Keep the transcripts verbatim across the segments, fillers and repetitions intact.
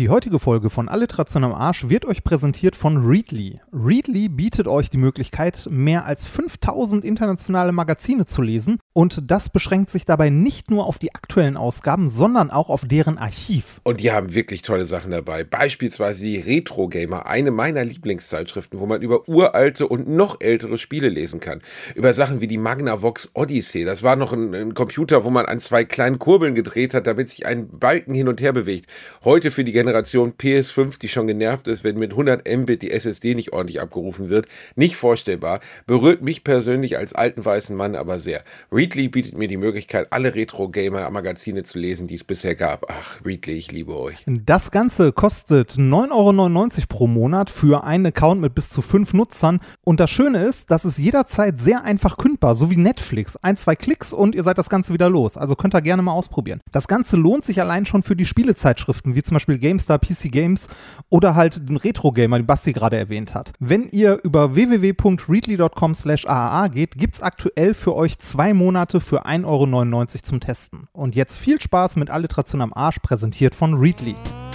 Die heutige Folge von Alliteration am Arsch wird euch präsentiert von Readly. Readly bietet euch die Möglichkeit, mehr als fünftausend internationale Magazine zu lesen und das beschränkt sich dabei nicht nur auf die aktuellen Ausgaben, sondern auch auf deren Archiv. Und die haben wirklich tolle Sachen dabei. Beispielsweise die Retro Gamer, eine meiner Lieblingszeitschriften, wo man über uralte und noch ältere Spiele lesen kann. Über Sachen wie die Magnavox Odyssey. Das war noch ein, ein Computer, wo man an zwei kleinen Kurbeln gedreht hat, damit sich ein Balken hin und her bewegt. Heute für die Generation P S fünf, die schon genervt ist, wenn mit hundert Mbit die S S D nicht ordentlich abgerufen wird. Nicht vorstellbar. Berührt mich persönlich als alten weißen Mann aber sehr. Readly bietet mir die Möglichkeit, alle Retro-Gamer-Magazine zu lesen, die es bisher gab. Ach, Readly, ich liebe euch. Das Ganze kostet neun Euro neunundneunzig pro Monat für einen Account mit bis zu fünf Nutzern. Und das Schöne ist, das ist jederzeit sehr einfach kündbar, so wie Netflix. Ein, zwei Klicks und ihr seid das Ganze wieder los. Also könnt ihr gerne mal ausprobieren. Das Ganze lohnt sich allein schon für die Spielezeitschriften, wie zum Beispiel GameStar, P C Games oder halt den Retro-Gamer, den Basti gerade erwähnt hat. Wenn ihr über w w w punkt readly punkt com slash a a a geht, gibt es aktuell für euch zwei Monate für ein Euro neunundneunzig zum Testen. Und jetzt viel Spaß mit Alliteration am Arsch, präsentiert von Readly.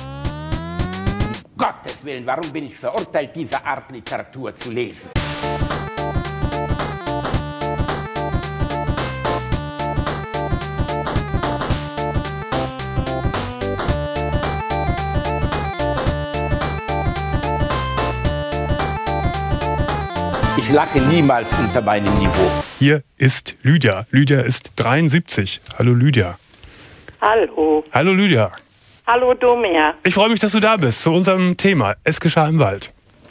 Um Gottes Willen, warum bin ich verurteilt, diese Art Literatur zu lesen? Ich lache niemals unter meinem Niveau. Hier ist Lydia. Lydia ist dreiundsiebzig. Hallo Lydia. Hallo. Hallo Lydia. Hallo Domer. Ich freue mich, dass du da bist zu unserem Thema. Es geschah im Wald.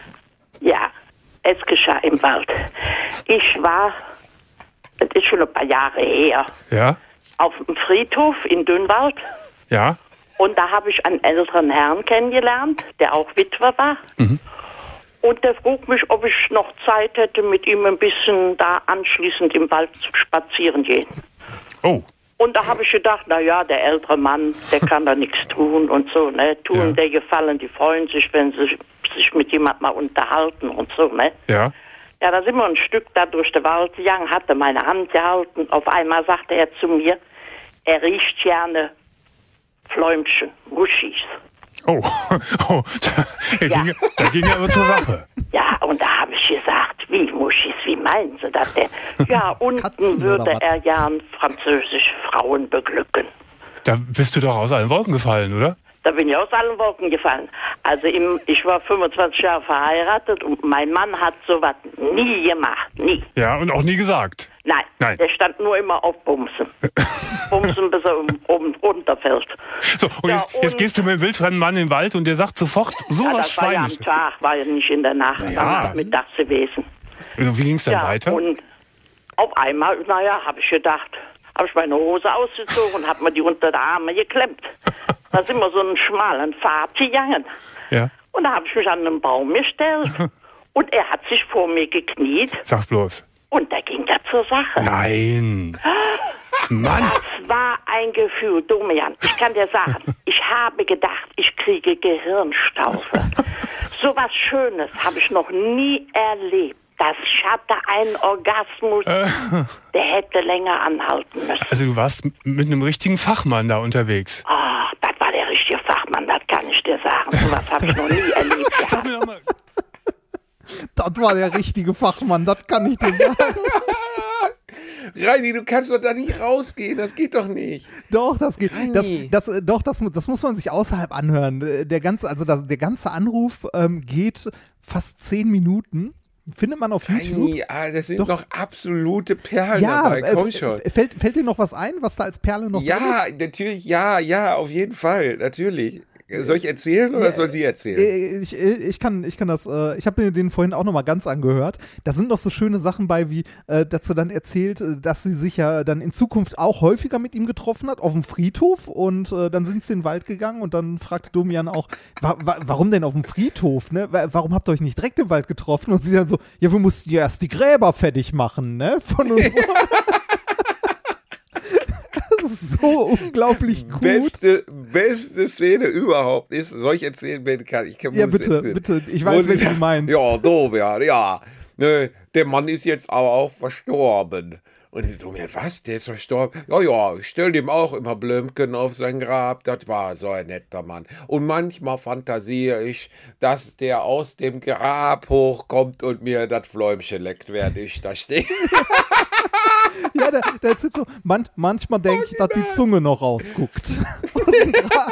Ja, es geschah im Wald. Ich war, das ist schon ein paar Jahre her, Ja? auf dem Friedhof in Dünnwald. Ja? Und da habe ich einen älteren Herrn kennengelernt, der auch Witwer war. Mhm. Und der frug mich, ob ich noch Zeit hätte, mit ihm ein bisschen da anschließend im Wald zu spazieren gehen. Oh. Und da habe ich gedacht, na ja, der ältere Mann, der kann da nichts tun und so, ne? Tun Ja. der Gefallen, die freuen sich, wenn sie sich mit jemandem mal unterhalten und so, ne? Ja? Ja, da sind wir ein Stück da durch den Wald gegangen, hatte meine Hand gehalten. Auf einmal sagte er zu mir, er riecht gerne Fläumchen, Muschis. Oh. oh. Da, da, Ja. ging, da ging er aber zur Sache. Ja, und da habe ich gesagt, wie Muschis, wie meinen Sie das denn? Ja, unten Katzen würde oder was? er gern französisch Frauen beglücken. Da bist du doch aus allen Wolken gefallen, oder? Da bin ich aus allen Wolken gefallen. Also im, ich war fünfundzwanzig Jahre verheiratet und mein Mann hat sowas nie gemacht, nie. Ja, und auch nie gesagt. Nein, Nein. der stand nur immer auf Bumsen. Bumsen, bis er oben runterfällt. So, und Ja, jetzt, jetzt und- gehst du mit einem wildfremden Mann in den Wald und der sagt sofort Ja, sowas das war ja am Schweinisches. Tag, war ja nicht in der Nacht, Ja. ja. nachmittags gewesen. Wie ging es dann Ja, weiter? und auf einmal, naja, habe ich gedacht, habe ich meine Hose ausgezogen und habe mir die unter die Arme geklemmt. Da sind wir so einen schmalen Pfad gegangen. Ja. Und da habe ich mich an einen Baum gestellt und er hat sich vor mir gekniet Sag bloß. und da ging er zur Sache. Nein. Mann. Das war ein Gefühl, Domian. Ich kann dir sagen, ich habe gedacht, ich kriege Gehirnstaufe. So was Schönes habe ich noch nie erlebt. Das ich hatte einen Orgasmus, der hätte länger anhalten müssen. Also du warst m- mit einem richtigen Fachmann da unterwegs. Ah, das war der richtige Fachmann, das kann ich dir sagen. So was habe ich noch nie erlebt Sag gehabt. mir doch mal. Das war der richtige Fachmann, das kann ich dir sagen. Reini, du kannst doch da nicht rausgehen, das geht doch nicht. Doch, das geht. Das, Reini. das, äh, doch, das, mu- das muss man sich außerhalb anhören. Äh, Der ganze, also das, der ganze Anruf ähm, geht fast zehn Minuten. Findet man auf YouTube. Reini, ah, das sind Doch. noch absolute Perlen Ja, dabei, äh, komm f- schon. f- fällt, fällt dir noch was ein, was da als Perle noch drin Ja, ist? natürlich, ja, ja, auf jeden Fall, natürlich. Soll ich erzählen oder Ja, soll sie erzählen? Äh, Ich, äh, ich, kann, ich kann das, äh, ich habe mir den vorhin auch nochmal ganz angehört. Da sind noch so schöne Sachen bei, wie, äh, dass sie dann erzählt, äh, dass sie sich ja dann in Zukunft auch häufiger mit ihm getroffen hat, auf dem Friedhof. Und äh, dann sind sie in den Wald gegangen und dann fragte Domian auch, wa wa warum denn auf dem Friedhof, ne? Wa- Warum habt ihr euch nicht direkt im Wald getroffen? Und sie dann so, ja, wir mussten ja erst die Gräber fertig machen, ne? Von uns. Das ist so unglaublich gut. Beste, beste Szene überhaupt ist, soll ich erzählen, Ben kann ich kann Ja, muss bitte, erzählen. bitte. Ich weiß, Muss welche ich- du meinst. Ja, Domian, ja. Ne, der Mann ist jetzt aber auch verstorben. Und ich so, mir, was, der ist verstorben? Ja, ja, ich stell dem auch immer Blümchen auf sein Grab, das war so ein netter Mann. Und manchmal fantasiere ich, dass der aus dem Grab hochkommt und mir das Fläumchen leckt, während ich da stehe. Ja, der, der erzählt so, man, manchmal denke ich, dass die Zunge noch rausguckt. Aus dem Grab.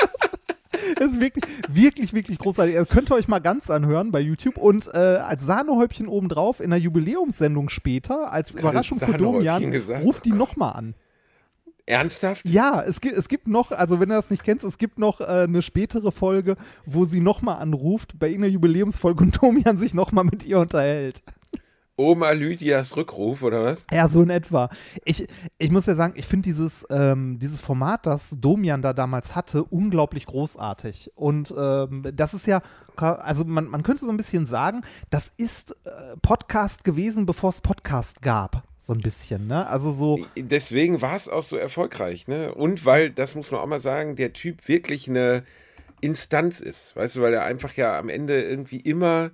Das ist wirklich, wirklich, wirklich großartig. Ihr könnt euch mal ganz anhören bei YouTube und äh, als Sahnehäubchen obendrauf in der Jubiläumssendung später, als Überraschung für Domian, ruft die nochmal an. Ernsthaft? Ja, es gibt, es gibt noch, also wenn du das nicht kennst, es gibt noch äh, eine spätere Folge, wo sie nochmal anruft, bei irgendeiner Jubiläumsfolge und Domian sich nochmal mit ihr unterhält. Oma Lydias Rückruf, oder was? Ja, so in etwa. Ich, ich muss ja sagen, ich finde dieses, ähm, dieses Format, das Domian da damals hatte, unglaublich großartig. Und ähm, das ist ja, also man, man könnte so ein bisschen sagen, das ist äh, Podcast gewesen, bevor es Podcast gab. So ein bisschen, ne? Also so. Deswegen war es auch so erfolgreich, ne? Und weil, das muss man auch mal sagen, der Typ wirklich eine Instanz ist. Weißt du, weil er einfach ja am Ende irgendwie immer.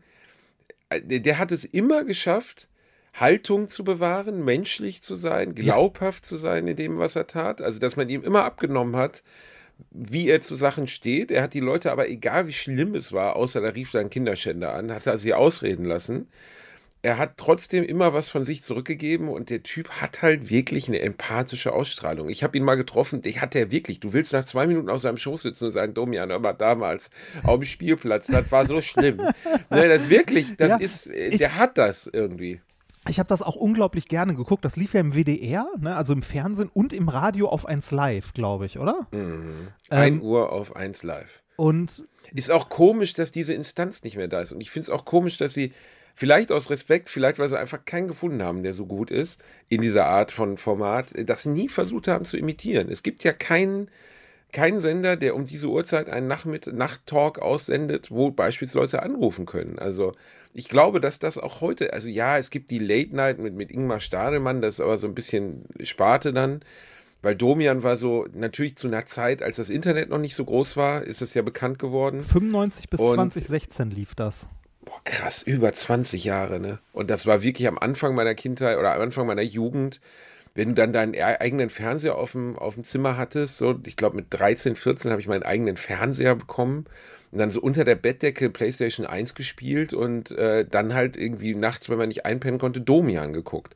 Der hat es immer geschafft, Haltung zu bewahren, menschlich zu sein, glaubhaft ja. zu sein in dem, was er tat. Also, dass man ihm immer abgenommen hat, wie er zu Sachen steht. Er hat die Leute aber, egal wie schlimm es war, außer da rief da ein Kinderschänder an, hat er sie ausreden lassen. Er hat trotzdem immer was von sich zurückgegeben und der Typ hat halt wirklich eine empathische Ausstrahlung. Ich habe ihn mal getroffen, die hat er wirklich. Du willst nach zwei Minuten auf seinem Schoß sitzen und sagen, Domian, aber damals auf dem Spielplatz, das war so schlimm. Ne, das wirklich, das ja, ist, der ich, hat das irgendwie. Ich habe das auch unglaublich gerne geguckt. Das lief ja im W D R, ne, also im Fernsehen und im Radio auf eins Live, glaube ich, oder? Mhm. ein ähm, Uhr auf eins Live. Und ist auch komisch, dass diese Instanz nicht mehr da ist. Und ich finde es auch komisch, dass sie vielleicht aus Respekt, vielleicht weil sie einfach keinen gefunden haben, der so gut ist, in dieser Art von Format, das nie versucht haben zu imitieren. Es gibt ja keinen, keinen Sender, der um diese Uhrzeit einen Nachmitt- Nacht-Talk aussendet, wo beispielsweise anrufen können. Also ich glaube, dass das auch heute, also ja, es gibt die Late Night mit, mit Ingmar Stadelmann, das ist aber so ein bisschen Sparte dann, weil Domian war so, natürlich zu einer Zeit, als das Internet noch nicht so groß war, ist es ja bekannt geworden. fünfundneunzig bis zwanzig sechzehn lief das. Boah, krass, über zwanzig Jahre, ne? Und das war wirklich am Anfang meiner Kindheit oder am Anfang meiner Jugend, wenn du dann deinen eigenen Fernseher auf dem, auf dem Zimmer hattest, so, ich glaube mit dreizehn, vierzehn habe ich meinen eigenen Fernseher bekommen und dann so unter der Bettdecke PlayStation eins gespielt und äh, dann halt irgendwie nachts, wenn man nicht einpennen konnte, Domian geguckt.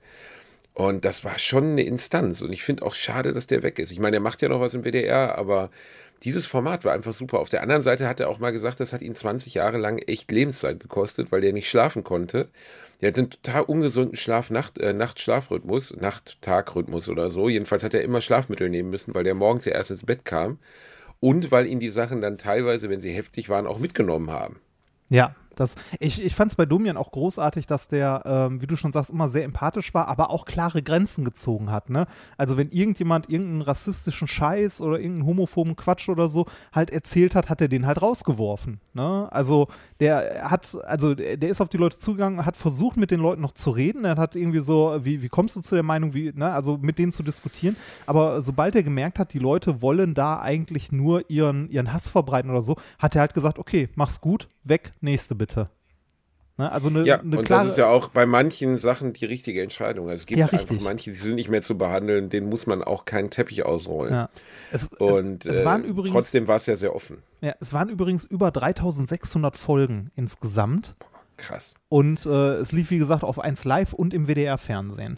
Und das war schon eine Instanz und ich finde auch schade, dass der weg ist. Ich meine, der macht ja noch was im W D R, aber dieses Format war einfach super. Auf der anderen Seite hat er auch mal gesagt, das hat ihn zwanzig Jahre lang echt Lebenszeit gekostet, weil der nicht schlafen konnte. Der hat einen total ungesunden Schlaf-Nacht, äh, Nacht-Schlafrhythmus, Nacht-Tag-Rhythmus oder so. Jedenfalls hat er immer Schlafmittel nehmen müssen, weil der morgens ja erst ins Bett kam und weil ihn die Sachen dann teilweise, wenn sie heftig waren, auch mitgenommen haben. Ja. Das, ich ich fand es bei Domian auch großartig, dass der, ähm, wie du schon sagst, immer sehr empathisch war, aber auch klare Grenzen gezogen hat, ne? Also wenn irgendjemand irgendeinen rassistischen Scheiß oder irgendeinen homophoben Quatsch oder so halt erzählt hat, hat er den halt rausgeworfen, ne? Also der hat, also der ist auf die Leute zugegangen, hat versucht, mit den Leuten noch zu reden, er hat irgendwie so, wie, wie kommst du zu der Meinung, wie, ne? Also mit denen zu diskutieren, aber sobald er gemerkt hat, die Leute wollen da eigentlich nur ihren, ihren Hass verbreiten oder so, hat er halt gesagt, okay, mach's gut, weg, nächste bitte. Bitte. Ne, also eine, ja, eine und klare, das ist ja auch bei manchen Sachen die richtige Entscheidung. Also es gibt ja, einfach richtig. manche, die sind nicht mehr zu behandeln, denen muss man auch keinen Teppich ausrollen. Ja. Es, und es, es waren äh, übrigens, trotzdem war es ja sehr offen. Ja, es waren übrigens über dreitausendsechshundert Folgen insgesamt. Boah, krass. Und äh, es lief, wie gesagt, auf eins Live und im W D R-Fernsehen.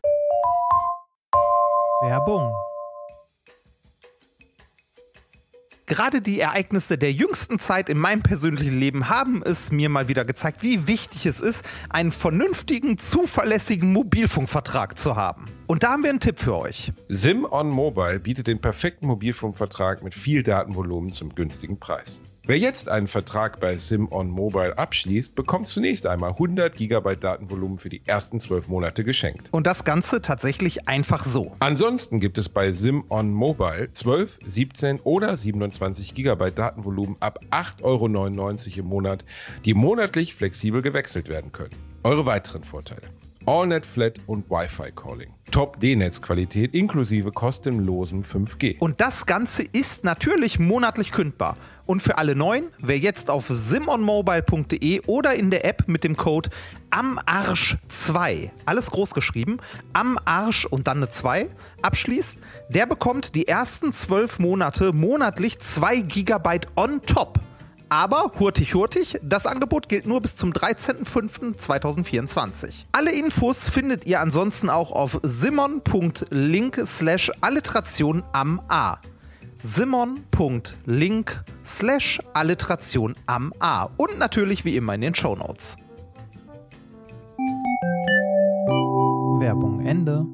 Werbung. Gerade die Ereignisse der jüngsten Zeit in meinem persönlichen Leben haben es mir mal wieder gezeigt, wie wichtig es ist, einen vernünftigen, zuverlässigen Mobilfunkvertrag zu haben. Und da haben wir einen Tipp für euch. SIM-On Mobile bietet den perfekten Mobilfunkvertrag mit viel Datenvolumen zum günstigen Preis. Wer jetzt einen Vertrag bei SIM-On Mobile abschließt, bekommt zunächst einmal hundert Gigabyte Datenvolumen für die ersten zwölf Monate geschenkt. Und das Ganze tatsächlich einfach so. Ansonsten gibt es bei SIM-On Mobile zwölf, siebzehn oder siebenundzwanzig Gigabyte Datenvolumen ab acht Euro neunundneunzig im Monat, die monatlich flexibel gewechselt werden können. Eure weiteren Vorteile: AllNet Flat und Wi-Fi-Calling. Top-D-Netz-Qualität inklusive kostenlosem fünf G. Und das Ganze ist natürlich monatlich kündbar. Und für alle Neuen, wer jetzt auf simonmobile punkt de oder in der App mit dem Code amarsch zwei, alles groß geschrieben, amarsch und dann eine zwei, abschließt, der bekommt die ersten zwölf Monate monatlich zwei Gigabyte on top. Aber hurtig, hurtig, das Angebot gilt nur bis zum dreizehnten fünften zweitausendvierundzwanzig. Alle Infos findet ihr ansonsten auch auf simon punkt link slash alliteration am A. simon punkt link slash alliteration am A. Und natürlich wie immer in den Shownotes. Werbung Ende.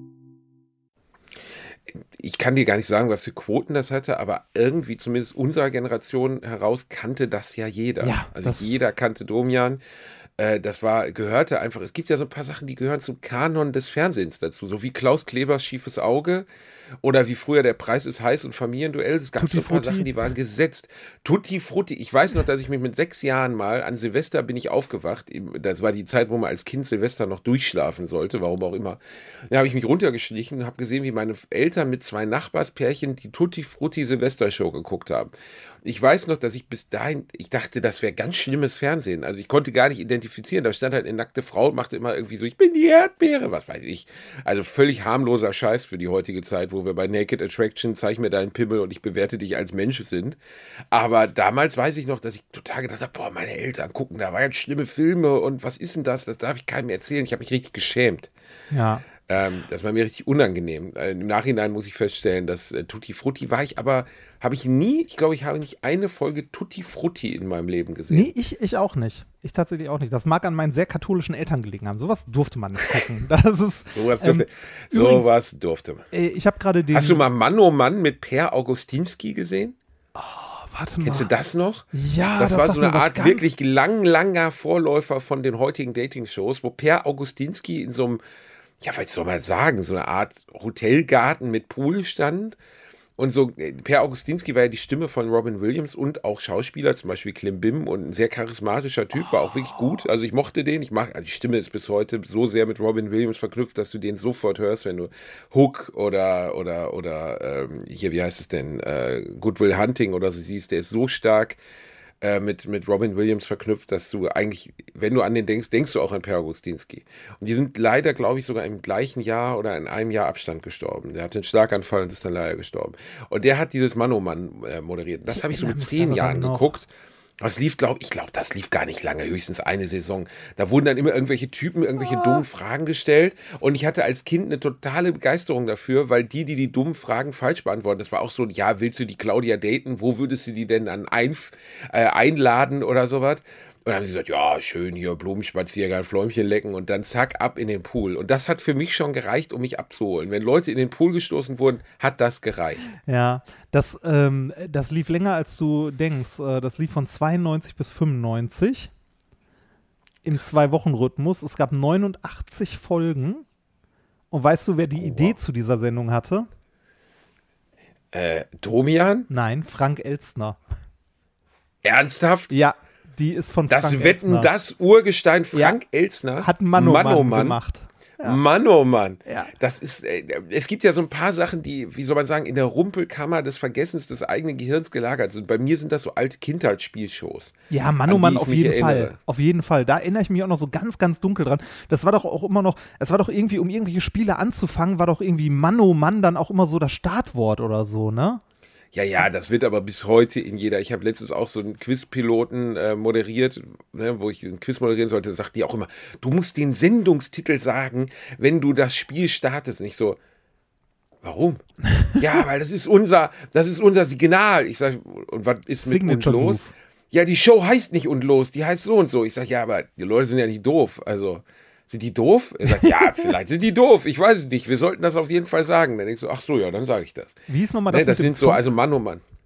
Ich kann dir gar nicht sagen, was für Quoten das hatte, aber irgendwie zumindest unserer Generation heraus kannte das ja jeder. Ja, also jeder kannte Domian. Äh, das war, gehörte einfach, es gibt ja so ein paar Sachen, die gehören zum Kanon des Fernsehens dazu, so wie Klaus Klebers Schiefes Auge oder wie früher Der Preis ist heiß und Familienduell. Es gab Tutti so ein paar Frutti. Sachen, die waren gesetzt. Tutti Frutti. Ich weiß noch, dass ich mich mit sechs Jahren mal, an Silvester bin ich aufgewacht, das war die Zeit, wo man als Kind Silvester noch durchschlafen sollte, warum auch immer. Da habe ich mich runtergeschlichen und habe gesehen, wie meine Eltern mit zwei Nachbarspärchen die Tutti Frutti Silvestershow geguckt haben. Ich weiß noch, dass ich bis dahin, ich dachte, das wäre ganz schlimmes Fernsehen. Also ich konnte gar nicht identifizieren. Da stand halt eine nackte Frau und machte immer irgendwie so, ich bin die Erdbeere, was weiß ich. Also völlig harmloser Scheiß für die heutige Zeit, wo wir bei Naked Attraction, zeig mir deinen Pimmel und ich bewerte dich als Mensch sind. Aber damals weiß ich noch, dass ich total gedacht habe, boah, meine Eltern gucken, da waren jetzt schlimme Filme und was ist denn das? Das darf ich keinem erzählen. Ich habe mich richtig geschämt. Ja. Ähm, das war mir richtig unangenehm. Äh, Im Nachhinein muss ich feststellen, dass äh, Tutti Frutti war ich aber, habe ich nie, ich glaube, ich habe nicht eine Folge Tutti Frutti in meinem Leben gesehen. Nee, ich, ich auch nicht. Ich tatsächlich auch nicht. Das mag an meinen sehr katholischen Eltern gelegen haben. Sowas durfte man nicht gucken. Das ist, Sowas durfte, ähm, übrigens, sowas durfte man. äh, ich habe gerade den... Hast du mal Mann oh Mann mit Per Augustinski gesehen? Warte mal. Kennst du das noch? Ja, das, das war sagt so mir eine was Art ganz- wirklich lang, langer Vorläufer von den heutigen Dating-Shows, wo Per Augustinski in so einem, ja, was soll man sagen, so eine Art Hotelgarten mit Pool stand. Und so, Per Augustinski war ja die Stimme von Robin Williams und auch Schauspieler, zum Beispiel Clem Bim, und ein sehr charismatischer Typ, war auch wirklich gut. Also ich mochte den. Ich mag, also die Stimme ist bis heute so sehr mit Robin Williams verknüpft, dass du den sofort hörst, wenn du Hook oder, oder, oder, ähm, hier, wie heißt es denn, äh, Good Will Hunting oder so siehst, der ist so stark äh, mit, mit Robin Williams verknüpft, dass du eigentlich, wenn du an den denkst, denkst du auch an Per Augustinski. Und die sind leider, glaube ich, sogar im gleichen Jahr oder in einem Jahr Abstand gestorben. Der hatte einen Schlaganfall und ist dann leider gestorben. Und der hat dieses Mann oh Mann äh, moderiert. Das habe ich so mit erinnere mich zehn daran Jahren noch. geguckt. Das lief, glaube ich, glaube, das lief gar nicht lange, höchstens eine Saison. Da wurden dann immer irgendwelche Typen irgendwelche dummen Fragen gestellt und ich hatte als Kind eine totale Begeisterung dafür, weil die, die die dummen Fragen falsch beantworten, das war auch so, ja, willst du die Claudia daten? Wo würdest du die denn dann ein, äh, einladen oder sowas? Und dann haben sie gesagt, ja, schön hier, Blumenspaziergang, Fläumchen lecken und dann zack, ab in den Pool. Und das hat für mich schon gereicht, um mich abzuholen. Wenn Leute in den Pool gestoßen wurden, hat das gereicht. Ja, das, ähm, das lief länger, als du denkst. Äh, Das lief von zweiundneunzig bis fünfundneunzig im Zwei-Wochen-Rhythmus. Es gab neunundachtzig Folgen. Und weißt du, wer die Oh, Idee wow. zu dieser Sendung hatte? Äh, Domian? Nein, Frank Elstner. Ernsthaft? Ja, die ist von Das Frank Wetten, Elstner. das Urgestein Frank Ja. Elstner Hat Mann oh Mann, Mann, oh Mann gemacht. Ja. Mann, oh Mann. Ja. Das ist, äh, es gibt ja so ein paar Sachen, die, wie soll man sagen, in der Rumpelkammer des Vergessens des eigenen Gehirns gelagert sind. Bei mir sind das so alte Kindheitsspielshows. Ja, Mann, an oh Mann, die ich auf mich jeden erinnere. Fall. Auf jeden Fall. Da erinnere ich mich auch noch so ganz, ganz dunkel dran. Das war doch auch immer noch, es war doch irgendwie, um irgendwelche Spiele anzufangen, war doch irgendwie Mann, oh Mann dann auch immer so das Startwort oder so, ne? Ja, ja, das wird aber bis heute in jeder. Ich habe letztens auch so einen Quizpiloten äh, moderiert, ne, wo ich einen Quiz moderieren sollte. Da sagt die auch immer, du musst den Sendungstitel sagen, wenn du das Spiel startest. Nicht so, warum? Ja, weil das ist unser, das ist unser Signal. Ich sage, und was ist mit und Signature los? Move. Ja, die Show heißt nicht und los, die heißt so und so. Ich sage, ja, aber die Leute sind ja nicht doof. Also, sind die doof? Er sagt, ja, vielleicht sind die doof. Ich weiß es nicht. Wir sollten das auf jeden Fall sagen. Dann denkst du, ach so, ja, dann sage ich das. Wie ist nochmal das Nee, das mit dem sind so, Zug? also Mann, oh Mann.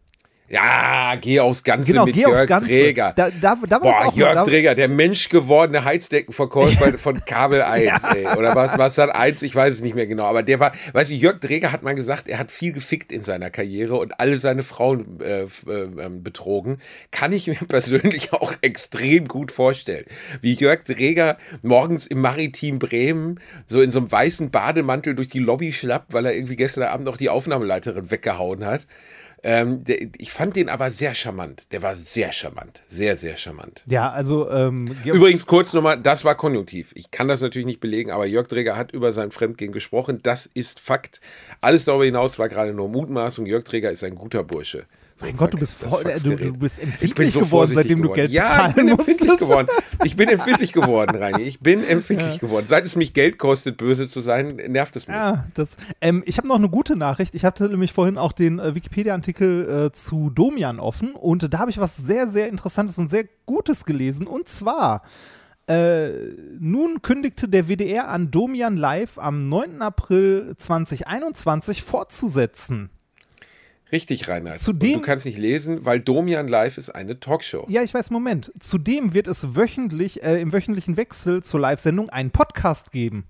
Ja, geh aufs Ganze Genau, mit geh Jörg aufs Ganze. Dräger. Da, da, da war Boah, es auch Jörg mal, da, Dräger, der menschgewordene Heizdeckenverkäufer von Kabel eins, Ja. ey. Oder was, was dann eins, ich weiß es nicht mehr genau. Aber der war, weißt du, Jörg Dräger hat mal gesagt, er hat viel gefickt in seiner Karriere und alle seine Frauen äh, äh, betrogen. Kann ich mir persönlich auch extrem gut vorstellen. Wie Jörg Dräger morgens im Maritim Bremen so in so einem weißen Bademantel durch die Lobby schlappt, weil er irgendwie gestern Abend noch die Aufnahmeleiterin weggehauen hat. Ähm, der, ich fand den aber sehr charmant. Der war sehr charmant. Sehr, sehr charmant. ja, also ähm, geh aufs- Übrigens kurz nochmal, das war konjunktiv. Ich kann das natürlich nicht belegen, aber Jörg Dräger hat über sein Fremdgehen gesprochen. Das ist Fakt. Alles darüber hinaus war gerade nur Mutmaßung. Jörg Dräger ist ein guter Bursche. So, mein Gott, du bist, das voll, äh, du, Faxgerät. du bist Ich bin empfindlich so geworden, vorsichtig seitdem du geworden. Geld Ja, ich bezahlen bin empfindlich musstest. geworden. Ich bin empfindlich geworden, Reini. Ich bin empfindlich geworden. Seit es mich Geld kostet, böse zu sein, nervt es mich. Ja, das, ähm, ich habe noch eine gute Nachricht. Ich hatte nämlich vorhin auch den äh, Wikipedia-Artikel äh, zu Domian offen und da habe ich was sehr, sehr Interessantes und sehr Gutes gelesen. Und zwar, äh, nun kündigte der W D R an, Domian Live am neunten April zweitausendeinundzwanzig fortzusetzen. Richtig, Reinhard. Zudem- Und du kannst nicht lesen, weil Domian Live ist eine Talkshow. Ja, ich weiß, Moment. Zudem wird es wöchentlich, äh, im wöchentlichen Wechsel zur Live-Sendung einen Podcast geben.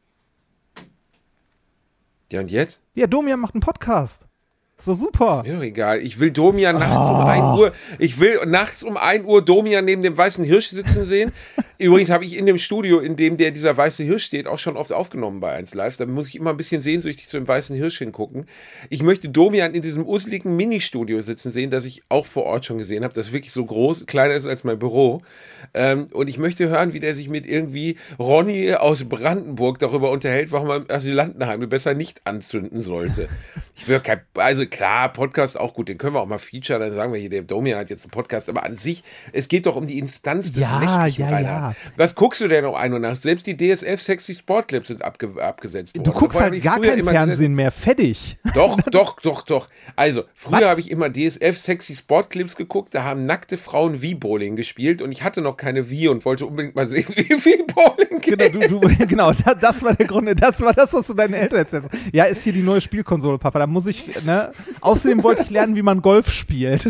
Ja, und jetzt? Ja, Domian macht einen Podcast. So super. Mir doch egal. Ich will Domian nachts um ein Uhr, ich will nachts um ein Uhr Domian neben dem weißen Hirsch sitzen sehen. Übrigens habe ich in dem Studio, in dem der dieser weiße Hirsch steht, auch schon oft aufgenommen bei eins Live. Da muss ich immer ein bisschen sehnsüchtig zu dem weißen Hirsch hingucken. Ich möchte Domian in diesem useligen Ministudio sitzen sehen, das ich auch vor Ort schon gesehen habe, das wirklich so groß, kleiner ist als mein Büro. Ähm, und ich möchte hören, wie der sich mit irgendwie Ronny aus Brandenburg darüber unterhält, warum man Asylantenheime besser nicht anzünden sollte. Ich will kein, also klar, Podcast auch gut, den können wir auch mal featuren, dann sagen wir hier, der Domian hat jetzt einen Podcast, aber an sich, es geht doch um die Instanz des Ja, Nächtlichen, ja, Reinhard. ja. Was guckst du denn noch ein und nach? Selbst die D S F Sexy Sport Clips sind abge abgesetzt worden. Du guckst Vorher halt habe ich gar früher kein immer Fernsehen mehr. Fertig. Gesessen- Doch, doch, doch, doch. Also, früher Was? habe ich immer D S F Sexy Sport Clips geguckt, da haben nackte Frauen Wii-Bowling gespielt und ich hatte noch keine Wii und wollte unbedingt mal sehen, wie Wii-Bowling geht. Genau, du, du, genau da, das war der Grund, das war das, was du deinen Eltern erzählst. Ja, ist hier die neue Spielkonsole, Papa, da muss ich, ne? Außerdem wollte ich lernen, wie man Golf spielt.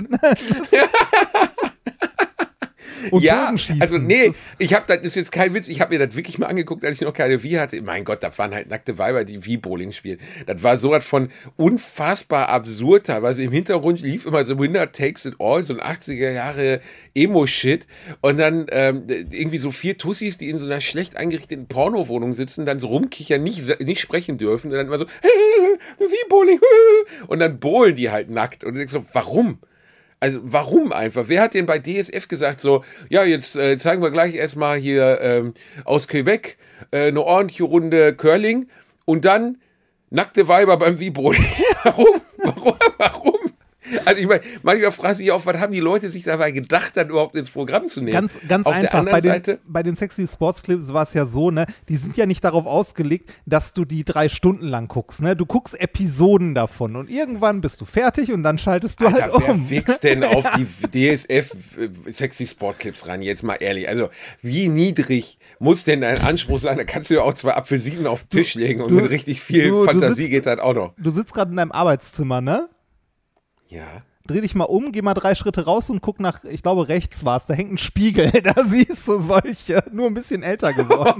Und Ja, Bogenschießen. also nee, Das- ich habe, das ist jetzt kein Witz, ich habe mir das wirklich mal angeguckt, als ich noch keine Wii hatte. Mein Gott, da waren halt nackte Weiber, die Wii-Bowling spielen. Das war so was von unfassbar absurd teilweise. Im Hintergrund lief immer so Winner Takes It All, so ein achtziger Jahre Emo-Shit. Und dann ähm, irgendwie so vier Tussis, die in so einer schlecht eingerichteten Pornowohnung sitzen, dann so rumkichern, nicht, nicht sprechen dürfen. Und dann immer so, Wii-Bowling. Und dann bowlen die halt nackt. Und ich so, warum? Also warum einfach? Wer hat denn bei D S F gesagt so, ja, jetzt äh, zeigen wir gleich erstmal hier ähm, aus Quebec äh, eine ordentliche Runde Curling und dann nackte Weiber beim Wii-Bowling. Warum? Warum? Warum? Also ich meine, manchmal frage ich mich auch, was haben die Leute sich dabei gedacht, dann überhaupt ins Programm zu nehmen? Ganz, ganz Auf der einfach. anderen Bei den, Seite, bei den Sexy Sports Clips war es ja so, ne, die sind ja nicht darauf ausgelegt, dass du die drei Stunden lang guckst, ne? Du guckst Episoden davon und irgendwann bist du fertig und dann schaltest du Alter, halt wer um. wächst denn auf die D S F äh, Sexy Sport Clips ran? Jetzt mal ehrlich. Also, wie niedrig muss denn dein Anspruch sein? Da kannst du ja auch zwei Apfelsinen auf den Tisch legen und du- mit richtig viel du- du Fantasie sitzt- geht das auch noch. Du sitzt gerade in deinem Arbeitszimmer, ne? Ja. Dreh dich mal um, geh mal drei Schritte raus und guck nach, ich glaube rechts war's, da hängt ein Spiegel, da siehst du solche, nur ein bisschen älter geworden.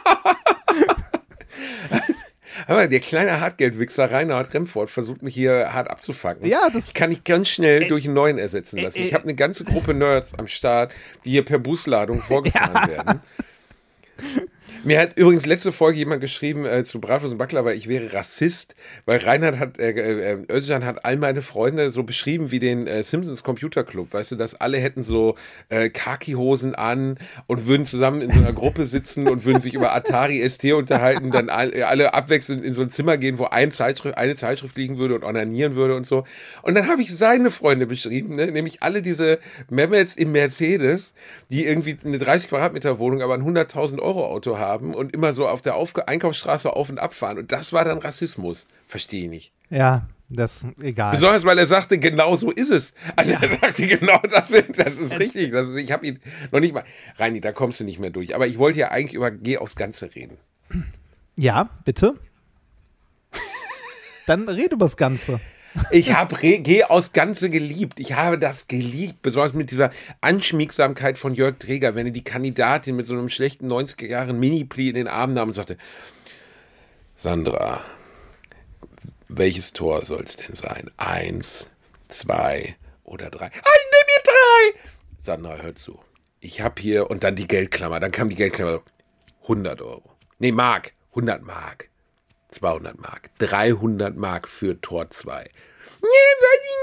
Aber der kleine Hartgeldwichser Reinhard Remford versucht mich hier hart abzufacken. Ja, das- Ich kann ich ganz schnell durch einen neuen ersetzen lassen. äh, Ich habe eine ganze Gruppe Nerds am Start, die hier per Busladung vorgefahren werden. Mir hat übrigens letzte Folge jemand geschrieben äh, zu Bratwurst und Baklava, ich wäre Rassist, weil Reinhard hat, äh, äh, Özcan hat all meine Freunde so beschrieben wie den äh, Simpsons Computer Club, weißt du, dass alle hätten so äh, Khaki-Hosen an und würden zusammen in so einer Gruppe sitzen und würden sich über Atari S T unterhalten, dann all, alle abwechselnd in so ein Zimmer gehen, wo ein Zeitschrift, eine Zeitschrift liegen würde und onanieren würde und so. Und dann habe ich seine Freunde beschrieben, ne? Nämlich alle diese Mehmets im Mercedes, die irgendwie eine dreißig Quadratmeter Wohnung, aber ein hunderttausend Euro Auto haben und immer so auf der Auf Einkaufsstraße auf und ab fahren. Und das war dann Rassismus. Verstehe ich nicht. Ja, das egal. Besonders, weil er sagte, genau so ist es. Also er sagte, genau das, sind, das ist richtig. Das ist, ich habe ihn noch nicht mal... Reini, da kommst du nicht mehr durch. Aber ich wollte ja eigentlich über Geh aufs Ganze reden. Ja, bitte. Dann red übers Ganze. Ich habe G aus Ganze geliebt. Ich habe das geliebt, besonders mit dieser Anschmiegsamkeit von Jörg Dreger, wenn er die Kandidatin mit so einem schlechten neunziger Jahren Mini-Pli in den Arm nahm und sagte, Sandra, welches Tor soll es denn sein? Eins, zwei oder drei? Ah, ich nehme hier drei! Sandra, hör zu. Ich habe hier, und dann die Geldklammer, dann kam die Geldklammer, hundert Euro. Nee, Mark, hundert Mark. zweihundert Mark. dreihundert Mark für Tor zwei. Nee, weiß ich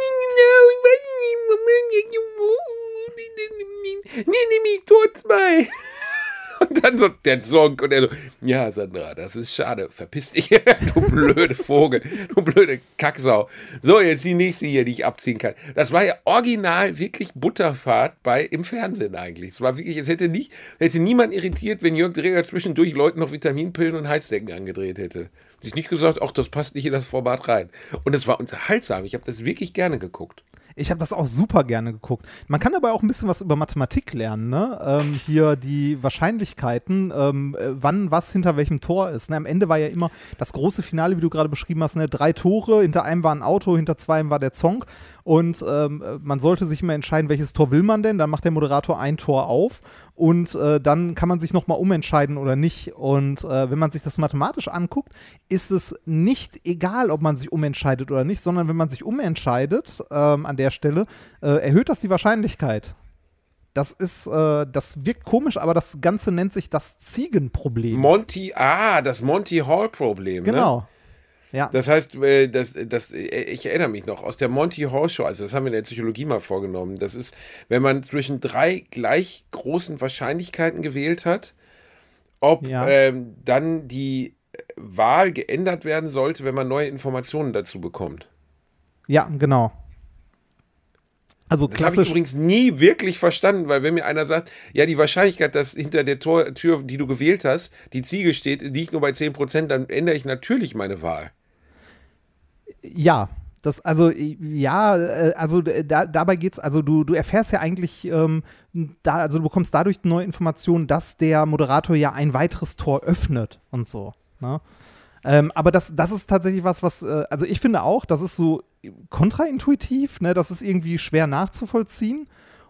nicht genau. Nee, nehme ich Tor zwei. Und dann so der Song und er so, ja, Sandra, das ist schade, verpiss dich, du blöde Vogel, du blöde Kacksau. So, jetzt die nächste hier, die ich abziehen kann. Das war ja original wirklich Butterfahrt bei im Fernsehen eigentlich. Es war wirklich, es hätte nicht, hätte niemand irritiert, wenn Jörg Dreger zwischendurch Leuten noch Vitaminpillen und Heizdecken angedreht hätte. Sich nicht gesagt, ach, das passt nicht in das Format rein. Und es war unterhaltsam, ich habe das wirklich gerne geguckt. Ich habe das auch super gerne geguckt. Man kann aber auch ein bisschen was über Mathematik lernen, ne? Ähm, hier die Wahrscheinlichkeiten, ähm, wann was hinter welchem Tor ist. Ne? Am Ende war ja immer das große Finale, wie du gerade beschrieben hast, ne? Drei Tore, hinter einem war ein Auto, hinter zweiem war der Song. Und ähm, man sollte sich immer entscheiden, welches Tor will man denn. Dann macht der Moderator ein Tor auf und äh, dann kann man sich nochmal umentscheiden oder nicht. Und äh, wenn man sich das mathematisch anguckt, ist es nicht egal, ob man sich umentscheidet oder nicht, sondern wenn man sich umentscheidet ähm, an der Stelle, äh, erhöht das die Wahrscheinlichkeit. Das ist, äh, das wirkt komisch, aber das Ganze nennt sich das Ziegenproblem. Monty, ah, das Monty Hall-Problem, genau. Ne? Ja. Das heißt, das, das, ich erinnere mich noch, aus der Monty Hall Show, also das haben wir in der Psychologie mal vorgenommen, das ist, wenn man zwischen drei gleich großen Wahrscheinlichkeiten gewählt hat, ob Ja. ähm, dann die Wahl geändert werden sollte, wenn man neue Informationen dazu bekommt. Ja, genau. Also Das habe ich klassisch. übrigens nie wirklich verstanden, weil wenn mir einer sagt, ja, die Wahrscheinlichkeit, dass hinter der Tor, Tür, die du gewählt hast, die Ziege steht, liegt nur bei zehn Prozent, dann ändere ich natürlich meine Wahl. Ja, das, also, ja, äh, also da, dabei geht's, also du, du erfährst ja eigentlich, ähm, da, also du bekommst dadurch neue Informationen, dass der Moderator ja ein weiteres Tor öffnet und so, ne? Ähm, aber das, das ist tatsächlich was, was, äh, also ich finde auch, das ist so kontraintuitiv, ne? Das ist irgendwie schwer nachzuvollziehen.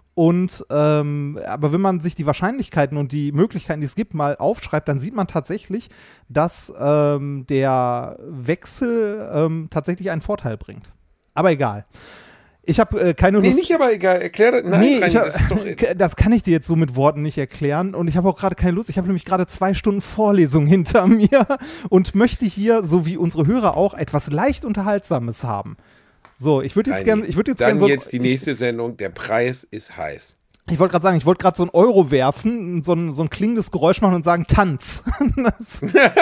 Und ähm, aber wenn man sich die Wahrscheinlichkeiten und die Möglichkeiten, die es gibt, mal aufschreibt, dann sieht man tatsächlich, dass ähm, der Wechsel ähm, tatsächlich einen Vorteil bringt. Aber egal. Ich habe äh, keine Nee, Lust. nicht aber egal. Erklär das. Nein, Nee, Reini, ich hab, das ist doch. das kann ich dir jetzt so mit Worten nicht erklären. Und ich habe auch gerade keine Lust. Ich habe nämlich gerade zwei Stunden Vorlesung hinter mir und möchte hier, so wie unsere Hörer auch, etwas leicht Unterhaltsames haben. So, ich würde jetzt Reini, gerne, ich würde jetzt Dann gerne so, jetzt die nächste Sendung. Der Preis ist heiß. ich, ich wollte gerade sagen, ich wollte gerade so einen Euro werfen, so ein, so ein klingendes Geräusch machen und sagen Tanz. Das,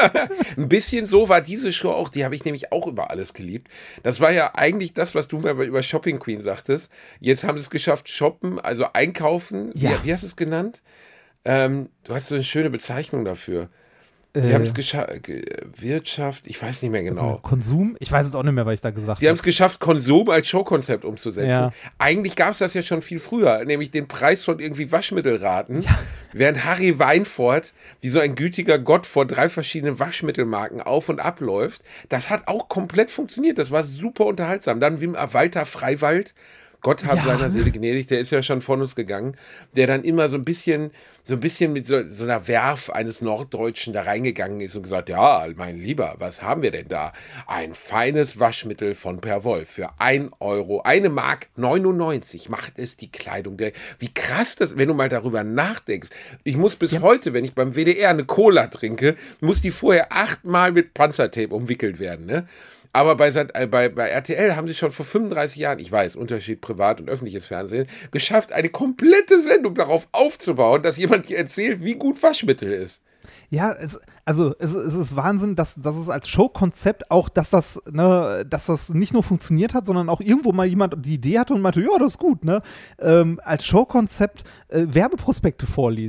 Ein bisschen so war diese Show auch, die habe ich nämlich auch über alles geliebt. Das war ja eigentlich das, was du mir über Shopping Queen sagtest. Jetzt haben sie es geschafft, shoppen, also einkaufen. Ja. Wie, wie hast du es genannt? Ähm, du hast so eine schöne Bezeichnung dafür. Sie Äh. haben es geschafft, Wirtschaft, ich weiß nicht mehr genau. also Konsum? Ich weiß es auch nicht mehr, was ich da gesagt Sie haben habe. es geschafft, Konsum als Showkonzept umzusetzen. Ja. Eigentlich gab es das ja schon viel früher, nämlich den Preis von irgendwie Waschmittelraten, während Harry Weinfurt wie so ein gütiger Gott vor drei verschiedenen Waschmittelmarken auf und abläuft. Das hat auch komplett funktioniert. Das war super unterhaltsam. Dann wie Walter Freiwald, Gott hab Ja. seiner Seele gnädig, der ist ja schon von uns gegangen, der dann immer so ein bisschen, so ein bisschen mit so, so einer Werf eines Norddeutschen da reingegangen ist und gesagt, ja, mein Lieber, was haben wir denn da? Ein feines Waschmittel von Perwoll für ein Euro, eine Mark neunundneunzig macht es die Kleidung der, wie krass das, wenn du mal darüber nachdenkst. Ich muss bis heute, wenn ich beim W D R eine Cola trinke, muss die vorher achtmal mit Panzertape umwickelt werden, ne? Aber bei, bei, bei R T L haben sie schon vor fünfunddreißig Jahren, ich weiß, Unterschied privat und öffentliches Fernsehen, geschafft, eine komplette Sendung darauf aufzubauen, dass jemand dir erzählt, wie gut Waschmittel ist. Ja, es, also es, es ist Wahnsinn, dass, dass es als Showkonzept auch, dass das, ne, dass das nicht nur funktioniert hat, sondern auch irgendwo mal jemand die Idee hatte und meinte, ja, das ist gut, ne? Ähm, als Showkonzept äh, Werbeprospekte vorlesen.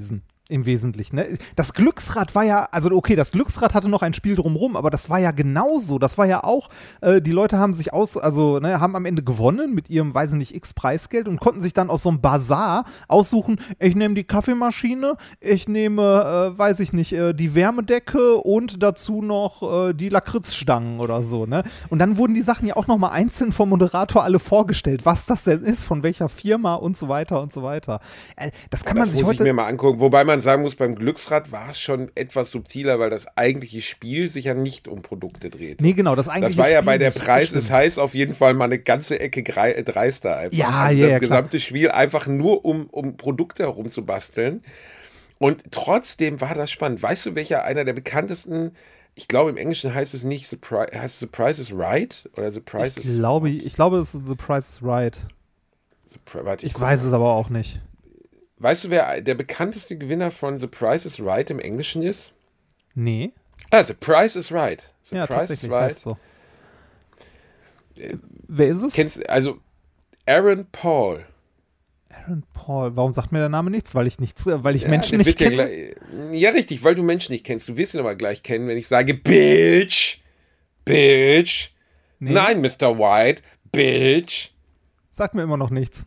im Wesentlichen. Ne? Das Glücksrad war ja, also okay, das Glücksrad hatte noch ein Spiel drumrum, aber das war ja genauso. Das war ja auch, äh, die Leute haben sich aus, also ne, haben am Ende gewonnen mit ihrem, weiß ich nicht, x Preisgeld und konnten sich dann aus so einem Bazar aussuchen, ich nehme die Kaffeemaschine, ich nehme, äh, weiß ich nicht, äh, die Wärmedecke und dazu noch äh, die Lakritzstangen oder so. Ne? Und dann wurden die Sachen ja auch nochmal einzeln vom Moderator alle vorgestellt, was das denn ist, von welcher Firma und so weiter und so weiter. Äh, das kann ja, man das sich muss heute ich mir mal angucken, wobei man sagen muss, beim Glücksrad war es schon etwas subtiler, weil das eigentliche Spiel sich ja nicht um Produkte dreht. Nee, genau, das eigentliche Das war ja Spiel bei der nicht, Preis, stimmt. es heißt auf jeden Fall mal eine ganze Ecke grei- dreister einfach. Ja, also ja, das ja, gesamte Spiel einfach nur um, um Produkte herumzubasteln. Und trotzdem war das spannend. Weißt du, welcher einer der bekanntesten, ich glaube im Englischen heißt es nicht The Price, heißt The Price is Right? Oder The Price Ich is glaube, ich glaube, es ist The Price is Right. The Pri- warte, Ich guck weiß mal. es aber auch nicht. Weißt du, wer der bekannteste Gewinner von The Price is Right im Englischen ist? Nee. Ah, The Price is Right. The Ja, Price is tatsächlich Right. heißt so. Wer ist es? Kennst, also Aaron Paul. Aaron Paul. Warum sagt mir der Name nichts? Weil ich nichts, weil ich Ja, Menschen der nicht wird ja kenne. gleich- Ja, richtig, weil du Menschen nicht kennst. Du wirst ihn aber gleich kennen, wenn ich sage, Bitch, Bitch. Nee. Nein, Mister White, Bitch. Sagt mir immer noch nichts.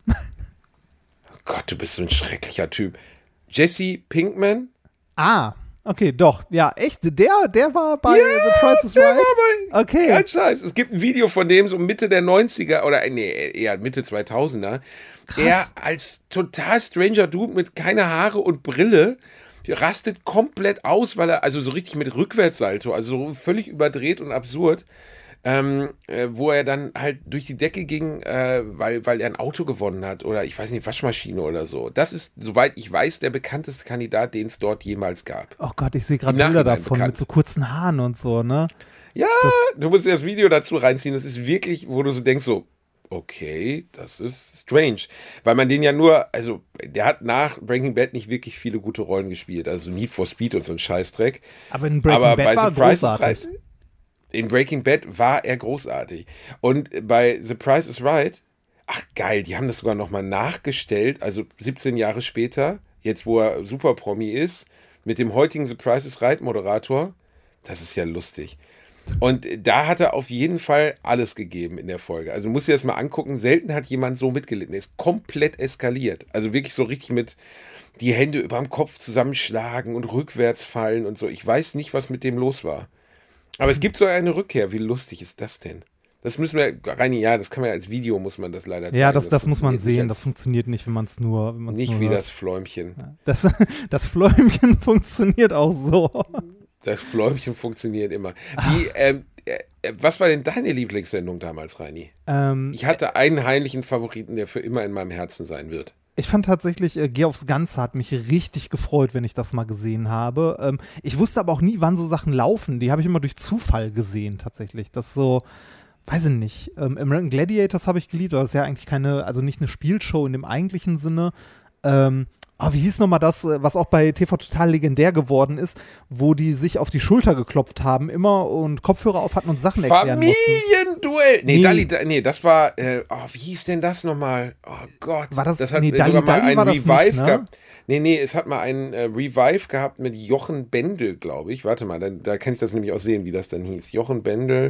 Oh Gott, du bist so ein schrecklicher Typ. Jesse Pinkman? Ah, okay, doch. Ja, echt? Der, der war bei The Price is der Right? war bei- Okay. Kein Scheiß. Es gibt ein Video von dem so Mitte der neunziger oder nee, eher Mitte zweitausender. Er als total stranger Dude mit keine Haare und Brille rastet komplett aus, weil er, also so richtig mit Rückwärtssalto, also so völlig überdreht und absurd, ähm, äh, wo er dann halt durch die Decke ging, äh, weil, weil er ein Auto gewonnen hat oder ich weiß nicht, Waschmaschine oder so. Das ist, soweit ich weiß, der bekannteste Kandidat, den es dort jemals gab. Oh Gott, ich sehe gerade Im Bilder Nachhinein davon bekannt. mit so kurzen Haaren und so, ne? Ja, du musst dir das Video dazu reinziehen. Das ist wirklich, wo du so denkst, so, okay, das ist strange. Weil man den ja nur, also der hat nach Breaking Bad nicht wirklich viele gute Rollen gespielt. Also Need for Speed und so ein Scheißdreck. Aber in Breaking Aber Bad bei war The Price is großartig. Right, in Breaking Bad war er großartig. Und bei The Price is Right, ach geil, die haben das sogar nochmal nachgestellt, also siebzehn Jahre später, jetzt wo er Superpromi ist, mit dem heutigen The Price is Right Moderator. Das ist ja lustig. Und da hat er auf jeden Fall alles gegeben in der Folge. Also musst du dir das mal angucken. Selten hat jemand so mitgelitten. Er ist komplett eskaliert. Also wirklich so richtig mit die Hände überm Kopf zusammenschlagen und rückwärts fallen und so. Ich weiß nicht, was mit dem los war. Aber es gibt so eine Rückkehr. Wie lustig ist das denn? Das müssen wir, Reini, ja, das kann man ja als Video, muss man das leider zeigen. Ja, das, das muss man funktioniert nicht sehen. als- Das funktioniert nicht, wenn man es nur, wenn man's Nicht nur wie hört. das Fläumchen. Das, das Fläumchen funktioniert auch so. Das Fläumchen funktioniert immer. Wie, ähm, äh, was war denn deine Lieblingssendung damals, Reini? Ähm, Ich hatte einen heimlichen Favoriten, der für immer in meinem Herzen sein wird. Ich fand tatsächlich, äh, Geh aufs Ganze hat mich richtig gefreut, wenn ich das mal gesehen habe. Ähm, ich wusste aber auch nie, wann so Sachen laufen. Die habe ich immer durch Zufall gesehen, tatsächlich. Das so, weiß ich nicht. Ähm, American Gladiators habe ich geliebt, aber das ist ja eigentlich keine, also nicht eine Spielshow in dem eigentlichen Sinne. Ähm, aber wie hieß nochmal das, äh, was auch bei T V Total legendär geworden ist, wo die sich auf die Schulter geklopft haben immer und Kopfhörer auf hatten und Sachen erklären mussten? Familienduell! Nee, Nee. Dalli, Da- nee, das war, äh, oh, wie hieß denn das nochmal? Oh Gott. War das- das hat nee, sogar Dalli, mal Dalli ein war das Revive nicht, ne? gehabt. Nee, nee, es hat mal ein äh, Revive gehabt mit Jochen Bendel, glaube ich. Warte mal, da, da kann ich das nämlich auch sehen, wie das dann hieß. Jochen Bendel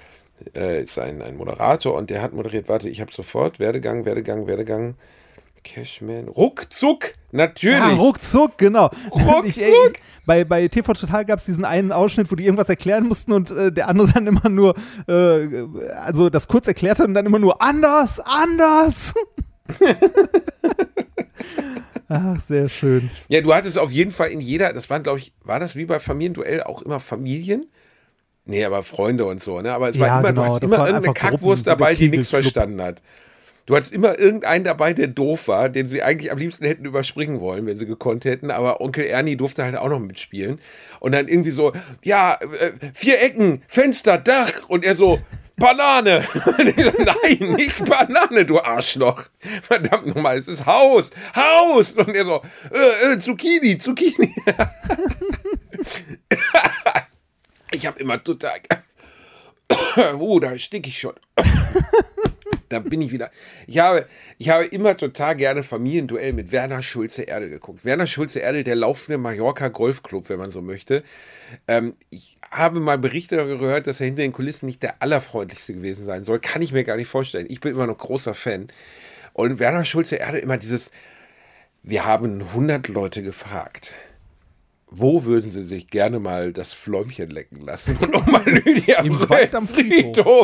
äh, ist ein, ein Moderator und der hat moderiert, warte, ich habe sofort, Werdegang, Werdegang, Werdegang, Cashman, ruckzuck, natürlich. Ja, ruckzuck, genau. Ruckzuck. Ich, ey, ich, bei, bei T V Total gab es diesen einen Ausschnitt, wo die irgendwas erklären mussten und äh, der andere dann immer nur, äh, also das kurz erklärte und dann immer nur anders, anders. Ach, sehr schön. Ja, du hattest auf jeden Fall in jeder, das waren, glaube ich, war das wie bei Familienduell auch immer Familien? Nee, aber Freunde und so, ne? Aber es war Ja, immer, genau, du hast das immer waren irgendeine einfach Gruppen, Kackwurst so der dabei, die nichts Kegelclub. verstanden hat. Du hattest immer irgendeinen dabei, der doof war, den sie eigentlich am liebsten hätten überspringen wollen, wenn sie gekonnt hätten. Aber Onkel Ernie durfte halt auch noch mitspielen. Und dann irgendwie so, ja, äh, vier Ecken, Fenster, Dach. Und er so, Banane. Und ich so, nein, nicht Banane, du Arschloch. Verdammt nochmal, es ist Haus, Haus. Und er so, äh, äh, Zucchini, Zucchini. Uh, da stick ich schon. Da bin ich wieder. Ich habe, ich habe immer total gerne Familienduell mit Werner Schulze-Erdel geguckt. Werner Schulze-Erdel, der laufende Mallorca-Golfclub, wenn man so möchte. Ähm, ich habe mal Berichte darüber gehört, dass er hinter den Kulissen nicht der allerfreundlichste gewesen sein soll. Kann ich mir gar nicht vorstellen. Ich bin immer noch großer Fan. Und Werner Schulze-Erdel immer dieses, wir haben hundert Leute gefragt. Wo würden Sie sich gerne mal das Fläumchen lecken lassen? Und nochmal Lydia Im Wald am Friedhof.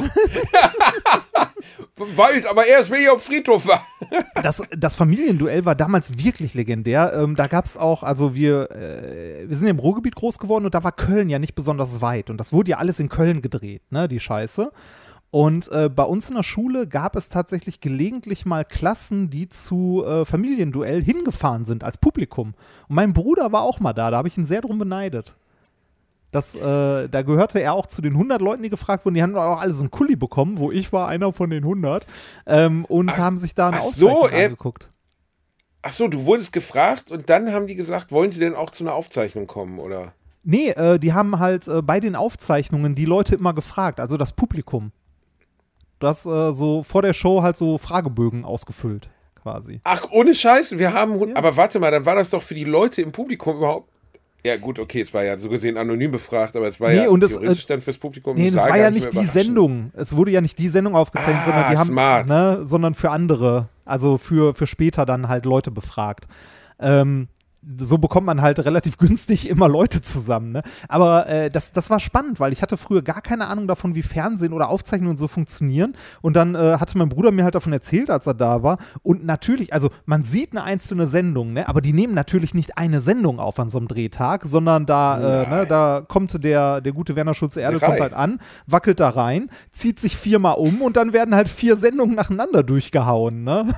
Wald, aber erst, wenn ich auf Friedhof war. Das, das Familienduell war damals wirklich legendär. Ähm, da gab es auch, also wir, äh, wir sind im Ruhrgebiet groß geworden und da war Köln ja nicht besonders weit. Und das wurde ja alles in Köln gedreht, ne, die Scheiße. Und äh, bei uns in der Schule gab es tatsächlich gelegentlich mal Klassen, die zu äh, Familienduell hingefahren sind als Publikum. Und mein Bruder war auch mal da, da habe ich ihn sehr drum beneidet. Das, äh, da gehörte er auch zu den hundert Leuten, die gefragt wurden. Die haben auch alle so einen Kulli bekommen, wo ich war einer von den hundert. Ähm, und Ach, haben sich da eine ach Aufzeichnung so, er- angeguckt. Ach so, du wurdest gefragt und dann haben die gesagt, wollen Sie denn auch zu einer Aufzeichnung kommen, oder? Nee, äh, die haben halt äh, bei den Aufzeichnungen die Leute immer gefragt, also das Publikum. Das äh, so vor der Show halt so Fragebögen ausgefüllt, quasi. Ach, ohne Scheiß, wir haben, Ja. aber warte mal, dann war das doch für die Leute im Publikum überhaupt, ja gut, okay, es war ja so gesehen anonym befragt, aber es war Nee, ja und das, theoretisch äh, dann fürs Publikum. Nee, im das Saal war gar ja nicht nicht mehr die überraschend. Sendung. Es wurde ja nicht die Sendung aufgezeichnet, Ah, sondern die haben, smart. ne, sondern für andere, also für, für später dann halt Leute befragt. Ähm, so bekommt man halt relativ günstig immer Leute zusammen. Ne? Aber äh, das, das war spannend, weil ich hatte früher gar keine Ahnung davon, wie Fernsehen oder Aufzeichnungen so funktionieren. Und dann äh, hatte mein Bruder mir halt davon erzählt, als er da war. Und natürlich, also man sieht eine einzelne Sendung, ne? Aber die nehmen natürlich nicht eine Sendung auf an so einem Drehtag, sondern da, äh, ne, da kommt der, der gute Werner Schulze-Erdel Drei. kommt halt an, wackelt da rein, zieht sich viermal um und dann werden halt vier Sendungen nacheinander durchgehauen. Ne?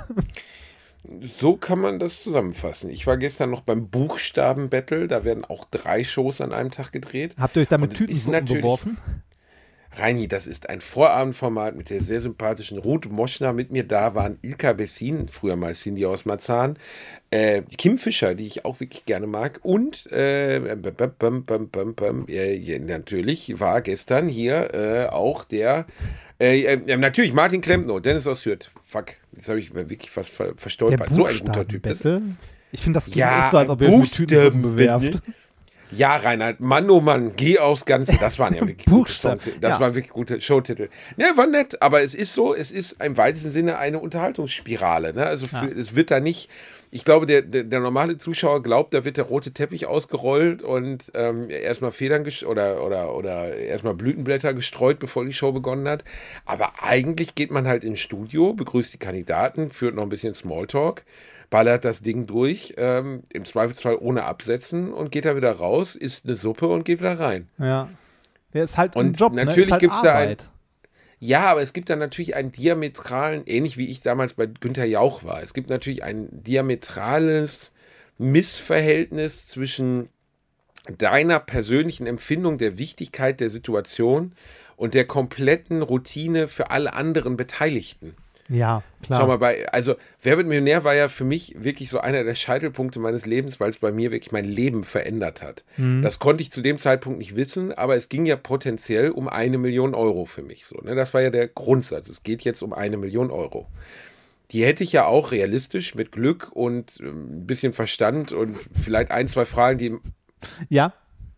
So kann man das zusammenfassen. Ich war gestern noch beim Buchstaben-Battle, da werden auch drei Shows an einem Tag gedreht. Habt ihr euch da Und mit es ist Tütensuppen natürlich- beworfen? Reini, das ist ein Vorabendformat mit der sehr sympathischen Ruth Moschner. Mit mir da waren Ilka Bessin, früher mal Cindy aus Marzahn, äh, Kim Fischer, die ich auch wirklich gerne mag, und äh, bam, bam, bam, bam, bam, äh, ja, natürlich war gestern hier äh, auch der, äh, äh, natürlich Martin Klempno, Dennis aus Hürth. Fuck, jetzt habe ich wirklich fast ver Der verstolpert. So ein guter Typ. Das, Buchstabenbattle? Ich finde, das klingt Ja, echt so, als ob ihr mit Tütensuppen Buchstaben- bewerft. ja, Reinhard, Mann, oh Mann, geh aufs Ganze. Das waren ja wirklich gute Buchstaben, Songtitel. Das ja. waren wirklich gute Showtitel. Ne, war nett, aber es ist so, es ist im weitesten Sinne eine Unterhaltungsspirale. Ne? Also für, Ja. es wird da nicht, ich glaube, der, der, der normale Zuschauer glaubt, da wird der rote Teppich ausgerollt und ähm, erstmal Federn ges- oder, oder, oder erstmal Blütenblätter gestreut, bevor die Show begonnen hat. Aber eigentlich geht man halt ins Studio, begrüßt die Kandidaten, führt noch ein bisschen Smalltalk, ballert das Ding durch, ähm, im Zweifelsfall ohne Absetzen und geht da wieder raus, isst eine Suppe und geht wieder rein. Ja. Ja, ist halt ein Und Job, ne? natürlich Ist halt gibt's da ein- Arbeit. Ja, aber es gibt dann natürlich einen diametralen, ähnlich wie ich damals bei Günther Jauch war, es gibt natürlich ein diametrales Missverhältnis zwischen deiner persönlichen Empfindung der Wichtigkeit der Situation und der kompletten Routine für alle anderen Beteiligten. Ja, klar. Schau mal, bei, also Wer wird Millionär war ja für mich wirklich so einer der Scheitelpunkte meines Lebens, weil es bei mir wirklich mein Leben verändert hat. Mhm. Das konnte ich zu dem Zeitpunkt nicht wissen, aber es ging ja potenziell um eine Million Euro für mich. So, ne? Das war ja der Grundsatz. Es geht jetzt um eine Million Euro. Die hätte ich ja auch realistisch mit Glück und ähm, ein bisschen Verstand und vielleicht ein, zwei Fragen, die Ja.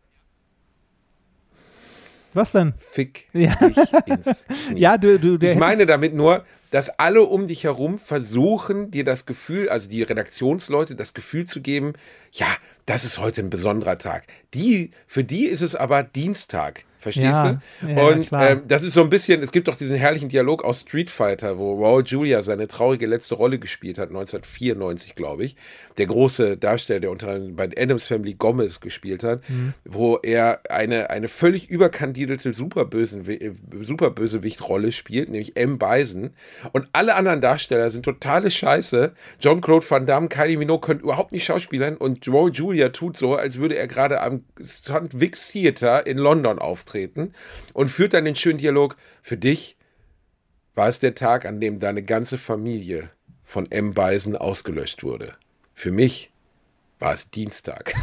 Was denn? Fick Ja. dich ins Knie. Ja, du, du, der Ich meine hättest- damit nur, dass alle um dich herum versuchen, dir das Gefühl, also die Redaktionsleute, das Gefühl zu geben, ja, das ist heute ein besonderer Tag. Die, für die ist es aber Dienstag. Verstehst Ja, du? ja, Und klar. ähm, das ist so ein bisschen, es gibt doch diesen herrlichen Dialog aus Street Fighter, wo Raul Julia seine traurige letzte Rolle gespielt hat, neunzehnhundertvierundneunzig, glaube ich. Der große Darsteller, der unter anderem bei Addams Family Gomez gespielt hat, Mhm. wo er eine, eine völlig überkandidelte Superbösen, Superbösewicht-Rolle spielt, nämlich M. Bison. Und alle anderen Darsteller sind totale Scheiße. Jean-Claude Van Damme, Kylie Minogue können überhaupt nicht schauspielern und Raul Julia tut so, als würde er gerade am Sandvik Theater in London auftreten und führt dann den schönen Dialog: Für dich war es der Tag, an dem deine ganze Familie von M. Bison ausgelöscht wurde. Für mich war es Dienstag.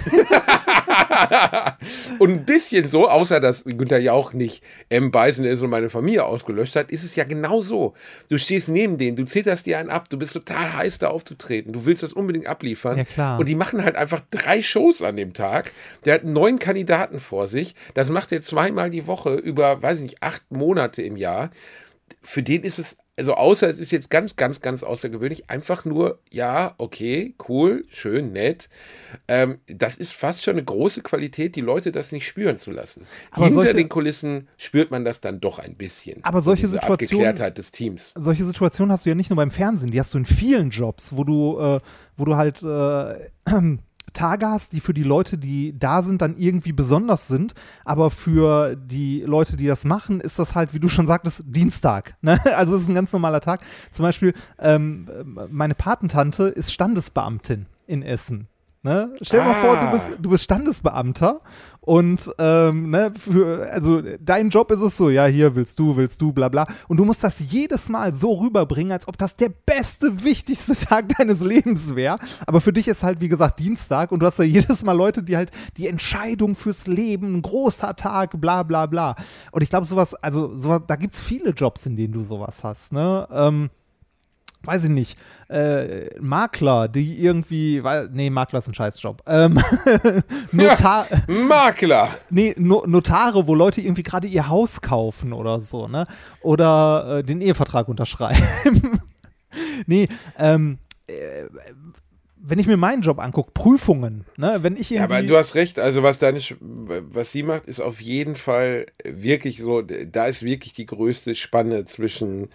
Und ein bisschen so, außer dass Günther Jauch nicht M. Bison ist und meine Familie ausgelöscht hat, ist es ja genau so. Du stehst neben denen, du zitterst dir einen ab, du bist total heiß, da aufzutreten, du willst das unbedingt abliefern. Ja, klar. Und die machen halt einfach drei Shows an dem Tag. Der hat neun Kandidaten vor sich. Das macht er zweimal die Woche über, weiß ich nicht, acht Monate im Jahr. Für den ist es, also außer es ist jetzt ganz, ganz, ganz außergewöhnlich, einfach nur, ja, okay, cool, schön, nett. Ähm, das ist fast schon eine große Qualität, die Leute das nicht spüren zu lassen. Aber Hinter solche, den Kulissen spürt man das dann doch ein bisschen. Aber solche diese Situationen, Abgeklärtheit des Teams. Solche Situationen hast du ja nicht nur beim Fernsehen, die hast du in vielen Jobs, wo du, äh, wo du halt äh, Tage hast, die für die Leute, die da sind, dann irgendwie besonders sind, aber für die Leute, die das machen, ist das halt, wie du schon sagtest, Dienstag. Ne? Also es ist ein ganz normaler Tag. Zum Beispiel, ähm, meine Patentante ist Standesbeamtin in Essen. Ne? Stell dir Ah. mal vor, du bist, du bist Standesbeamter und ähm, ne, für, also dein Job ist es so, ja, hier willst du, willst du, bla bla. Und du musst das jedes Mal so rüberbringen, als ob das der beste, wichtigste Tag deines Lebens wäre. Aber für dich ist halt, wie gesagt, Dienstag und du hast ja jedes Mal Leute, die halt die Entscheidung fürs Leben, ein großer Tag, bla bla bla. Und ich glaube, sowas, also sowas, da gibt es viele Jobs, in denen du sowas hast, ne? Ähm, weiß ich nicht, äh, Makler, die irgendwie, weil, nee, Makler ist ein Scheißjob. Ähm, Notar, Ja, Makler. nee, no, Notare, wo Leute irgendwie gerade ihr Haus kaufen oder so, ne? Oder äh, den Ehevertrag unterschreiben. nee, ähm, äh, wenn ich mir meinen Job angucke, Prüfungen, ne? Wenn ich Ja, irgendwie. aber du hast recht, also was deine, Sch- was sie macht, ist auf jeden Fall wirklich so, da ist wirklich die größte Spanne zwischen,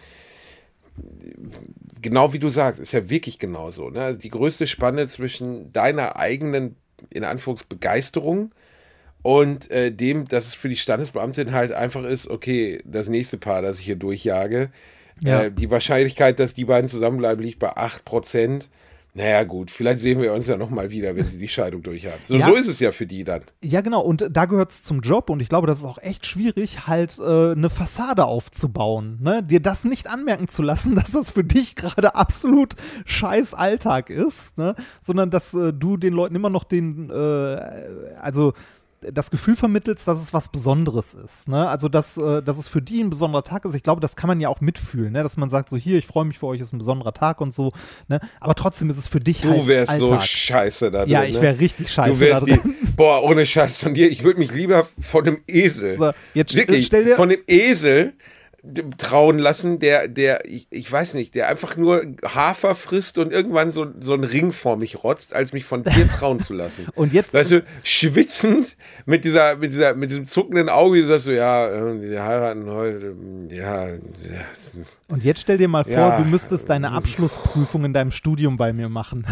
genau wie du sagst, ist ja wirklich genau so, ne? Also die größte Spanne zwischen deiner eigenen, in Anführungs, Begeisterung und äh, dem, dass es für die Standesbeamtin halt einfach ist, okay, das nächste Paar, das ich hier durchjage, Ja. äh, die Wahrscheinlichkeit, dass die beiden zusammenbleiben, liegt bei acht Prozent. Naja gut, vielleicht sehen wir uns ja nochmal wieder, wenn sie die Scheidung durchhaben. So, Ja. so ist es ja für die dann. Ja, genau. Und da gehört es zum Job. Und ich glaube, das ist auch echt schwierig, halt äh, eine Fassade aufzubauen. Ne? Dir das nicht anmerken zu lassen, dass das für dich gerade absolut scheiß Alltag ist. Ne? Sondern, dass äh, du den Leuten immer noch den, äh, also das Gefühl vermittelst, dass es was Besonderes ist. Ne? Also, dass, äh, dass es für die ein besonderer Tag ist. Ich glaube, das kann man ja auch mitfühlen. Ne? Dass man sagt, so hier, ich freue mich für euch, ist ein besonderer Tag und so. Ne? Aber trotzdem ist es für dich halt Du wärst Alltag. so scheiße da drin. Ja, ich ne? wäre richtig scheiße Du wärst da drin. die, boah, ohne Scheiß von dir, ich würde mich lieber von einem Esel, So, jetzt wirklich, stell dir- von dem Esel trauen lassen, der, der, ich, ich weiß nicht, der einfach nur Hafer frisst und irgendwann so, so einen Ring vor mich rotzt, als mich von dir trauen zu lassen. Und jetzt- weißt du, schwitzend mit dieser, mit dieser, mit diesem zuckenden Auge, du sagst so, ja, äh, wir heiraten heute, ja, ja. Und jetzt stell dir mal vor, Ja. du müsstest deine Abschlussprüfung in deinem Studium bei mir machen.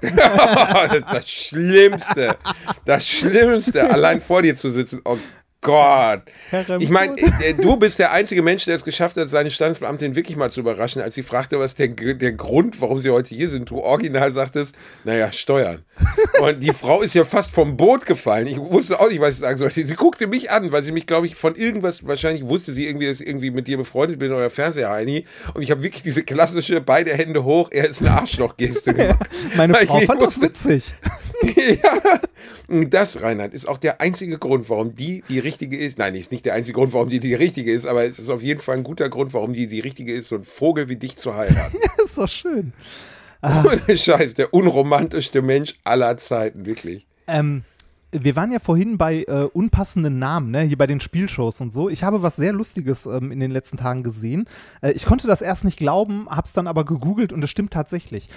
Das ist das Schlimmste. Das Schlimmste, allein vor dir zu sitzen. Oh Gott. Herr Ich meine, äh, du bist der einzige Mensch, der es geschafft hat, seine Standesbeamtin wirklich mal zu überraschen, als sie fragte, was der, der Grund, warum sie heute hier sind. Du original sagtest, naja, Steuern. Und die Frau ist ja fast vom Boot gefallen. Ich wusste auch nicht, was ich sagen sollte. Sie guckte mich an, weil sie mich, glaube ich, von irgendwas, wahrscheinlich wusste sie irgendwie, dass ich irgendwie mit dir befreundet bin, euer Fernseher-Heini. Und ich habe wirklich diese klassische, beide Hände hoch, er ist eine Arschloch-Geste gemacht. Meine Weil ich Frau nicht fand das wusste- witzig. Ja, das, Reinhard, ist auch der einzige Grund, warum die die richtige ist. Nein, ist nicht der einzige Grund, warum die die richtige ist, aber es ist auf jeden Fall ein guter Grund, warum die die richtige ist, so ein Vogel wie dich zu heiraten. Ist doch schön. Ohne Scheiß, der unromantischste Mensch aller Zeiten, wirklich. Ähm, wir waren ja vorhin bei äh, unpassenden Namen, ne? Hier bei den Spielshows und so. Ich habe was sehr Lustiges ähm, in den letzten Tagen gesehen. Äh, ich konnte das erst nicht glauben, habe es dann aber gegoogelt und es stimmt tatsächlich.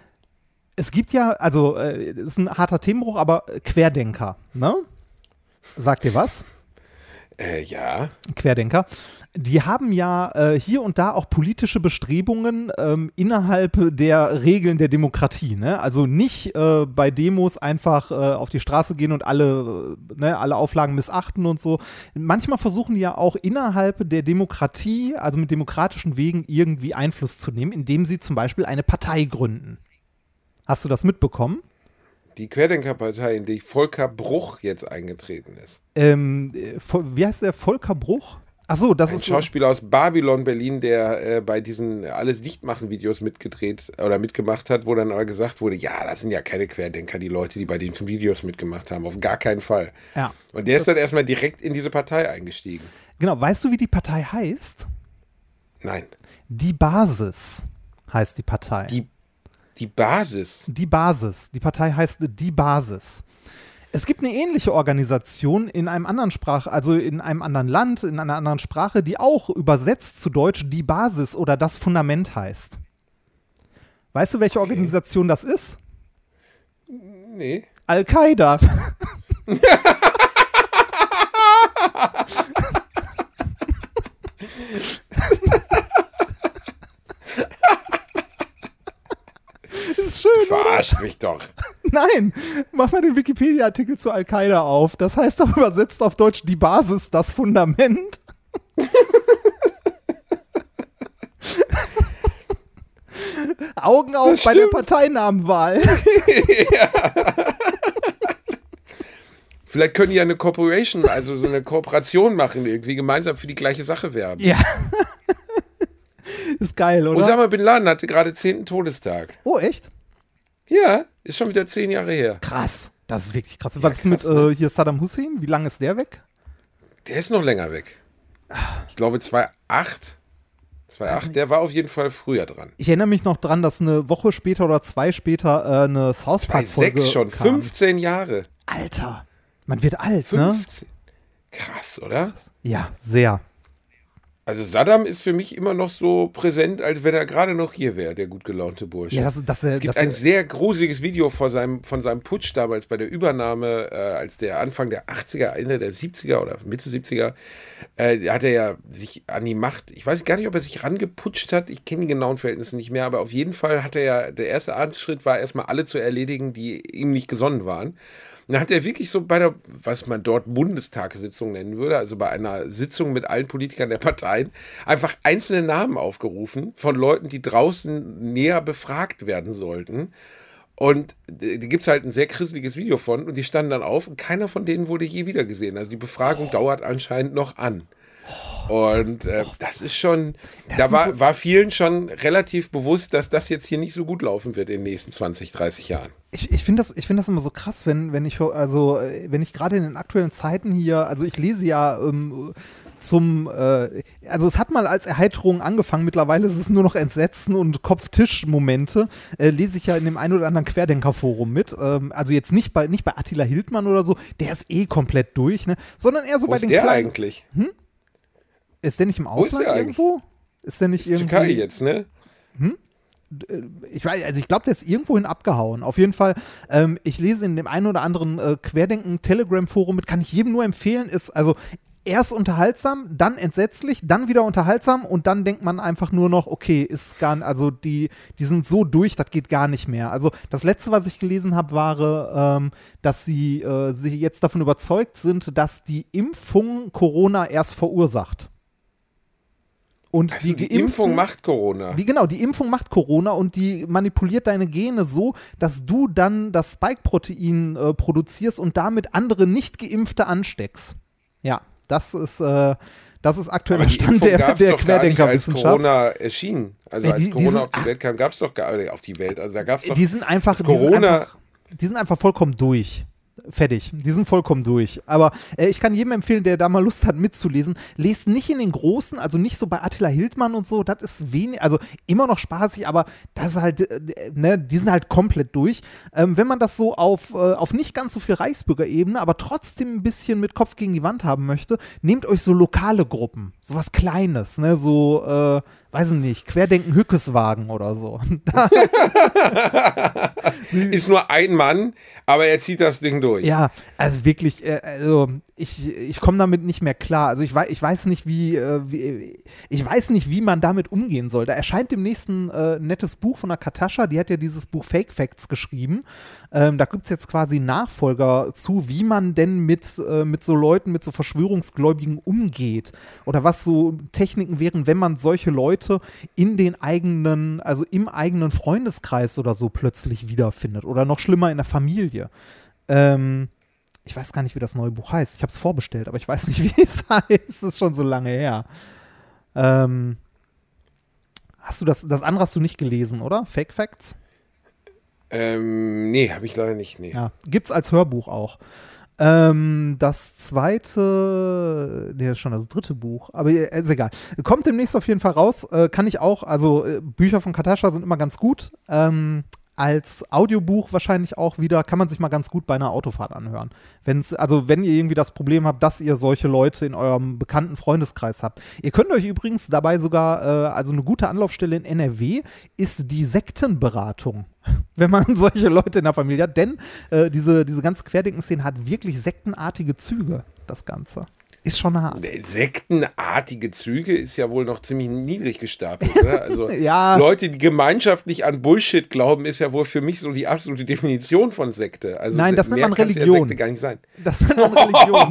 Es gibt ja, also, äh, ist ein harter Themenbruch, aber Querdenker, ne? Sagt ihr was? Äh, ja. Querdenker. Die haben ja äh, hier und da auch politische Bestrebungen ähm, innerhalb der Regeln der Demokratie. Ne? Also nicht äh, bei Demos einfach äh, auf die Straße gehen und alle, äh, ne, alle Auflagen missachten und so. Manchmal versuchen die ja auch innerhalb der Demokratie, also mit demokratischen Wegen, irgendwie Einfluss zu nehmen, indem sie zum Beispiel eine Partei gründen. Hast du das mitbekommen? Die Querdenkerpartei, in die Volker Bruch jetzt eingetreten ist. Ähm, äh, Vol- wie heißt der? Volker Bruch? Ach so, das Ein ist Schauspieler aus Babylon, Berlin, der äh, bei diesen alles Dichtmachen-Videos mitgedreht oder mitgemacht hat, wo dann aber gesagt wurde, ja, das sind ja keine Querdenker, die Leute, die bei den Videos mitgemacht haben, auf gar keinen Fall. Ja. Und der ist dann erstmal direkt in diese Partei eingestiegen. Genau, weißt du, wie die Partei heißt? Nein. Die Basis heißt die Partei. Die, die Basis. Die Basis. Die Partei heißt Die Basis. Es gibt eine ähnliche Organisation in einem anderen Sprach, also in einem anderen Land, in einer anderen Sprache, die auch übersetzt zu Deutsch Die Basis oder Das Fundament heißt. Weißt du, welche Organisation das ist? Nee. Al-Qaida. Ist schön, Verarscht mich doch. Nein, mach mal den Wikipedia-Artikel zu Al-Qaida auf. Das heißt doch übersetzt auf Deutsch Die Basis, das Fundament. Augen auf bei der Parteinamenwahl. Ja. Vielleicht können die ja eine Corporation, also so eine Kooperation machen, irgendwie gemeinsam für die gleiche Sache werben. Ja. Ist geil, oder? Osama Bin Laden hatte gerade zehnten Todestag. Oh, echt? Ja, ist schon wieder zehn Jahre her. Krass. Das ist wirklich krass. Was Ja, ist krass, mit ne? äh, hier Saddam Hussein? Wie lange ist der weg? Der ist noch länger weg. Ich glaube zweitausendacht. zweitausendacht, der war auf jeden Fall früher dran. Ich erinnere mich noch dran, dass eine Woche später oder zwei später äh, eine South Park-Folge zweitausendsechs schon, kam. fünfzehn Jahre. Alter, man wird alt, ne? fünfzehn. Krass, oder? Ja, sehr. Also Saddam ist für mich immer noch so präsent, als wenn er gerade noch hier wäre, der gut gelaunte Bursche. Ja, das, das, es gibt das, ein sehr gruseliges Video vor seinem, von seinem Putsch damals bei der Übernahme, äh, als der Anfang der achtziger, Ende der siebziger oder Mitte siebziger, äh, hat er ja sich an die Macht, ich weiß gar nicht, ob er sich rangeputscht hat, ich kenne die genauen Verhältnisse nicht mehr, aber auf jeden Fall hat er ja, der erste Schritt war erstmal alle zu erledigen, die ihm nicht gesonnen waren. Und dann hat er wirklich so bei der, was man dort Bundestagssitzung nennen würde, also bei einer Sitzung mit allen Politikern der Parteien, einfach einzelne Namen aufgerufen von Leuten, die draußen näher befragt werden sollten. Und da gibt es halt ein sehr grisseliges Video von und die standen dann auf und keiner von denen wurde je wieder gesehen. Also die Befragung oh. dauert anscheinend noch an. Und äh, das ist schon, das da war, so war vielen schon relativ bewusst, dass das jetzt hier nicht so gut laufen wird in den nächsten zwanzig, dreißig Jahren. Ich, ich finde das, ich find das immer so krass, wenn, wenn ich, also, wenn ich gerade in den aktuellen Zeiten hier, also ich lese ja ähm, zum, äh, also es hat mal als Erheiterung angefangen, mittlerweile ist es nur noch Entsetzen und Kopftisch-Momente, äh, lese ich ja in dem einen oder anderen Querdenker-Forum mit, ähm, also jetzt nicht bei, nicht bei Attila Hildmann oder so, der ist eh komplett durch, ne, sondern eher so Wo bei ist den der kleinen, eigentlich? Hm? Ist der nicht im Ausland ist der irgendwo? Ist der nicht ist irgendwie? Türkei jetzt, ne? Hm? Ich weiß, also ich glaube, der ist irgendwohin abgehauen. Auf jeden Fall, ähm, ich lese in dem einen oder anderen äh, Querdenken-Telegram-Forum mit, kann ich jedem nur empfehlen, ist also erst unterhaltsam, dann entsetzlich, dann wieder unterhaltsam und dann denkt man einfach nur noch, okay, ist gar, also die, die sind so durch, das geht gar nicht mehr. Also das letzte, was ich gelesen habe, war, ähm, dass sie, äh, sie jetzt davon überzeugt sind, dass die Impfung Corona erst verursacht. Und also die, die Geimpften, Impfung macht Corona. Die, genau, die Impfung macht Corona und die manipuliert deine Gene so, dass du dann das Spike-Protein äh, produzierst und damit andere Nicht-Geimpfte ansteckst. Ja, das ist, äh, das ist aktuell der Stand der, der Querdenkerwissenschaft. Als Corona erschien, also ja, als die, Corona die sind, auf die Welt kam, gab es doch gar nicht auf die Welt. Also da gab's doch die sind einfach, Corona. Die sind einfach, die sind einfach vollkommen durch. Fertig. Die sind vollkommen durch. Aber äh, ich kann jedem empfehlen, der da mal Lust hat mitzulesen, lest nicht in den Großen, also nicht so bei Attila Hildmann und so, das ist wenig, also immer noch spaßig, aber das ist halt, äh, ne, die sind halt komplett durch. Ähm, wenn man das so auf, äh, auf nicht ganz so viel Reichsbürgerebene, aber trotzdem ein bisschen mit Kopf gegen die Wand haben möchte, nehmt euch so lokale Gruppen, sowas Kleines, ne, so, äh, weiß ich nicht, Querdenken Hückeswagen oder so. Ist nur ein Mann, aber er zieht das Ding durch. Ja, also wirklich, äh, also ich, ich komme damit nicht mehr klar. Also ich weiß, ich weiß nicht, wie, äh, wie, ich weiß nicht, wie man damit umgehen soll. Da erscheint demnächst ein äh, nettes Buch von der Katascha, die hat ja dieses Buch Fake Facts geschrieben. Ähm, da gibt es jetzt quasi Nachfolger zu, wie man denn mit, äh, mit so Leuten, mit so Verschwörungsgläubigen umgeht. Oder was so Techniken wären, wenn man solche Leute in den eigenen, also im eigenen Freundeskreis oder so plötzlich wiederfindet. Oder noch schlimmer in der Familie. Ähm, ich weiß gar nicht, wie das neue Buch heißt. Ich habe es vorbestellt, aber ich weiß nicht, wie es heißt. Es ist schon so lange her. Ähm, hast du das, das andere hast du nicht gelesen, oder? Fake Facts? Ähm, nee, habe ich leider nicht. Nee. Ja, gibt's als Hörbuch auch. Ähm, das zweite, nee, das ist schon das dritte Buch, aber ist egal. Kommt demnächst auf jeden Fall raus, äh, kann ich auch, also äh, Bücher von Katascha sind immer ganz gut. Ähm, als Audiobuch wahrscheinlich auch wieder, kann man sich mal ganz gut bei einer Autofahrt anhören. Wenn's, also wenn ihr irgendwie das Problem habt, dass ihr solche Leute in eurem bekannten Freundeskreis habt. Ihr könnt euch übrigens dabei sogar, äh, also eine gute Anlaufstelle in N R W ist die Sektenberatung, wenn man solche Leute in der Familie hat. Denn äh, diese, diese ganze Querdenken-Szene hat wirklich sektenartige Züge, das Ganze. Ist schon hart. Sektenartige Züge ist ja wohl noch ziemlich niedrig gestapelt. Ne? Also ja. Leute, die gemeinschaftlich an Bullshit glauben, ist ja wohl für mich so die absolute Definition von Sekte. Also Nein, das nennt man Religion. Ja Sekte gar nicht sein. Das nennt man Religion.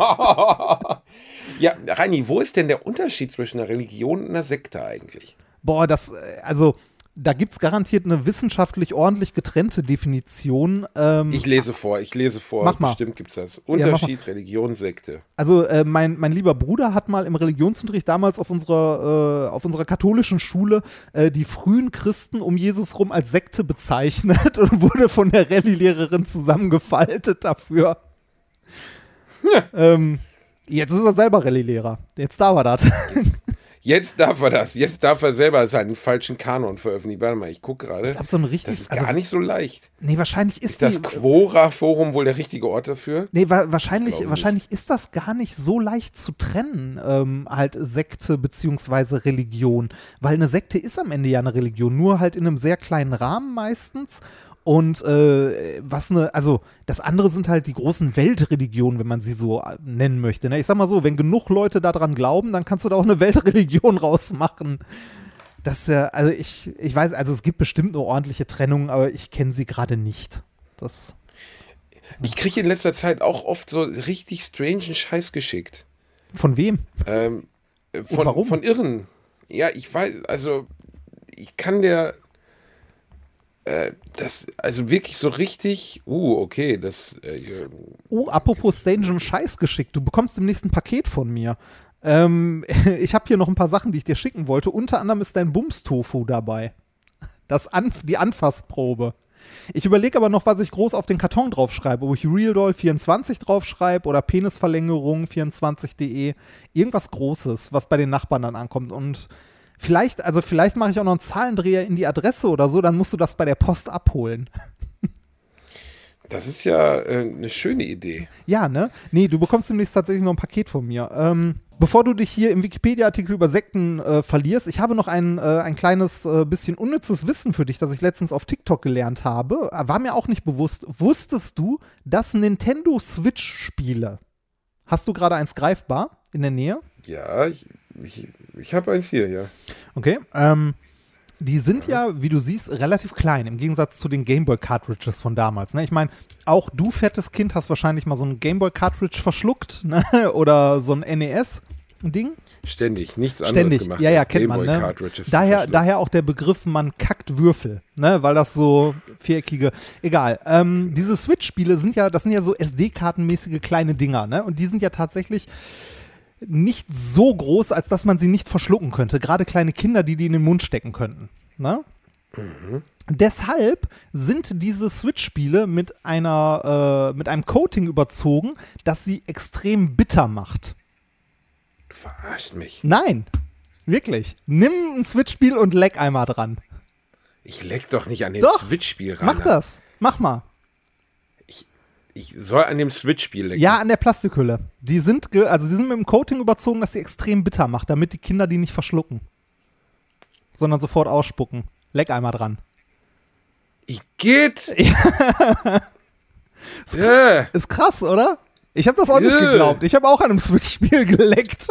Ja, Reini, wo ist denn der Unterschied zwischen einer Religion und einer Sekte eigentlich? Boah, das, also da gibt es garantiert eine wissenschaftlich ordentlich getrennte Definition. Ähm, ich lese vor, ich lese vor. Mach mal. Bestimmt gibt es das. Unterschied ja, Religion, Sekte. Also äh, mein, mein lieber Bruder hat mal im Religionsunterricht damals auf unserer, äh, auf unserer katholischen Schule äh, die frühen Christen um Jesus rum als Sekte bezeichnet und wurde von der Rallye-Lehrerin zusammengefaltet dafür. Ja. Ähm, jetzt ist er selber Rallye-Lehrer. Jetzt darf er das. Jetzt darf er das. Jetzt darf er selber seinen falschen Kanon veröffentlichen. Warte mal, ich gucke gerade. Ich glaube, so ein richtig. Das ist also, gar nicht so leicht. Nee, wahrscheinlich ist, ist das die, Quora-Forum wohl der richtige Ort dafür? Nee, wa- wahrscheinlich, wahrscheinlich ist das gar nicht so leicht zu trennen, ähm, halt Sekte beziehungsweise Religion. Weil eine Sekte ist am Ende ja eine Religion, nur halt in einem sehr kleinen Rahmen meistens. Und äh, was eine, also das andere sind halt die großen Weltreligionen, wenn man sie so nennen möchte. Ne? Ich sag mal so, wenn genug Leute daran glauben, dann kannst du da auch eine Weltreligion rausmachen. Das ist ja, also ich, ich weiß, also es gibt bestimmt eine ordentliche Trennung, aber ich kenne sie gerade nicht. Das. Ich kriege in letzter Zeit auch oft so richtig strangen Scheiß geschickt. Von wem? Ähm, von, warum? Von Irren. Ja, ich weiß, also ich kann der das, also wirklich so richtig, uh, okay, das äh, Oh, apropos strangen Scheiß geschickt, du bekommst demnächst ein Paket von mir. Ähm, ich habe hier noch ein paar Sachen, die ich dir schicken wollte. Unter anderem ist dein Bums-Tofu dabei. Das Anf- die Anfassprobe. Ich überlege aber noch, was ich groß auf den Karton draufschreibe. Ob ich Realdoll vierundzwanzig draufschreibe oder Penisverlängerung vierundzwanzig punkt de. Irgendwas Großes, was bei den Nachbarn dann ankommt. Und vielleicht, also vielleicht mache ich auch noch einen Zahlendreher in die Adresse oder so, dann musst du das bei der Post abholen. Das ist ja äh, eine schöne Idee. Ja, ne? Nee, du bekommst demnächst tatsächlich noch ein Paket von mir. Ähm, bevor du dich hier im Wikipedia-Artikel über Sekten äh, verlierst, ich habe noch ein, äh, ein kleines äh, bisschen unnützes Wissen für dich, das ich letztens auf TikTok gelernt habe. War mir auch nicht bewusst. Wusstest du, dass Nintendo Switch-Spiele, hast du gerade eins greifbar in der Nähe? Ja, ich, ich, ich habe eins hier, ja. Okay, ähm, die sind ja, wie du siehst, relativ klein, im Gegensatz zu den Gameboy-Cartridges von damals. Ne? Ich meine, auch du, fettes Kind, hast wahrscheinlich mal so ein Gameboy-Cartridge verschluckt, ne? Oder so ein N E S-Ding. Ständig, nichts anderes Ständig, gemacht. ja, ja, kennt man. Ne? Daher, daher auch der Begriff, man kackt Würfel, ne? Weil das so viereckige, egal. Ähm, diese Switch-Spiele sind ja, das sind ja so S D-Kartenmäßige kleine Dinger, ne? Und die sind ja tatsächlich nicht so groß, als dass man sie nicht verschlucken könnte. Gerade kleine Kinder, die die in den Mund stecken könnten. Ne? Mhm. Deshalb sind diese Switch-Spiele mit einer, äh, mit einem Coating überzogen, das sie extrem bitter macht. Du verarschst mich. Nein, wirklich. Nimm ein Switch-Spiel und leck einmal dran. Ich leck doch nicht an dem Doch, Switch-Spiel ran. Mach das. Mach mal. Ich soll an dem Switch-Spiel lecken. Ja, an der Plastikhülle. Die sind, ge- also die sind mit dem Coating überzogen, dass sie extrem bitter macht, damit die Kinder die nicht verschlucken. Sondern sofort ausspucken. Leck einmal dran. Ich geht. Ja. ist, yeah. ist krass, oder? Ich habe das auch nicht yeah. geglaubt. Ich habe auch an einem Switch-Spiel geleckt.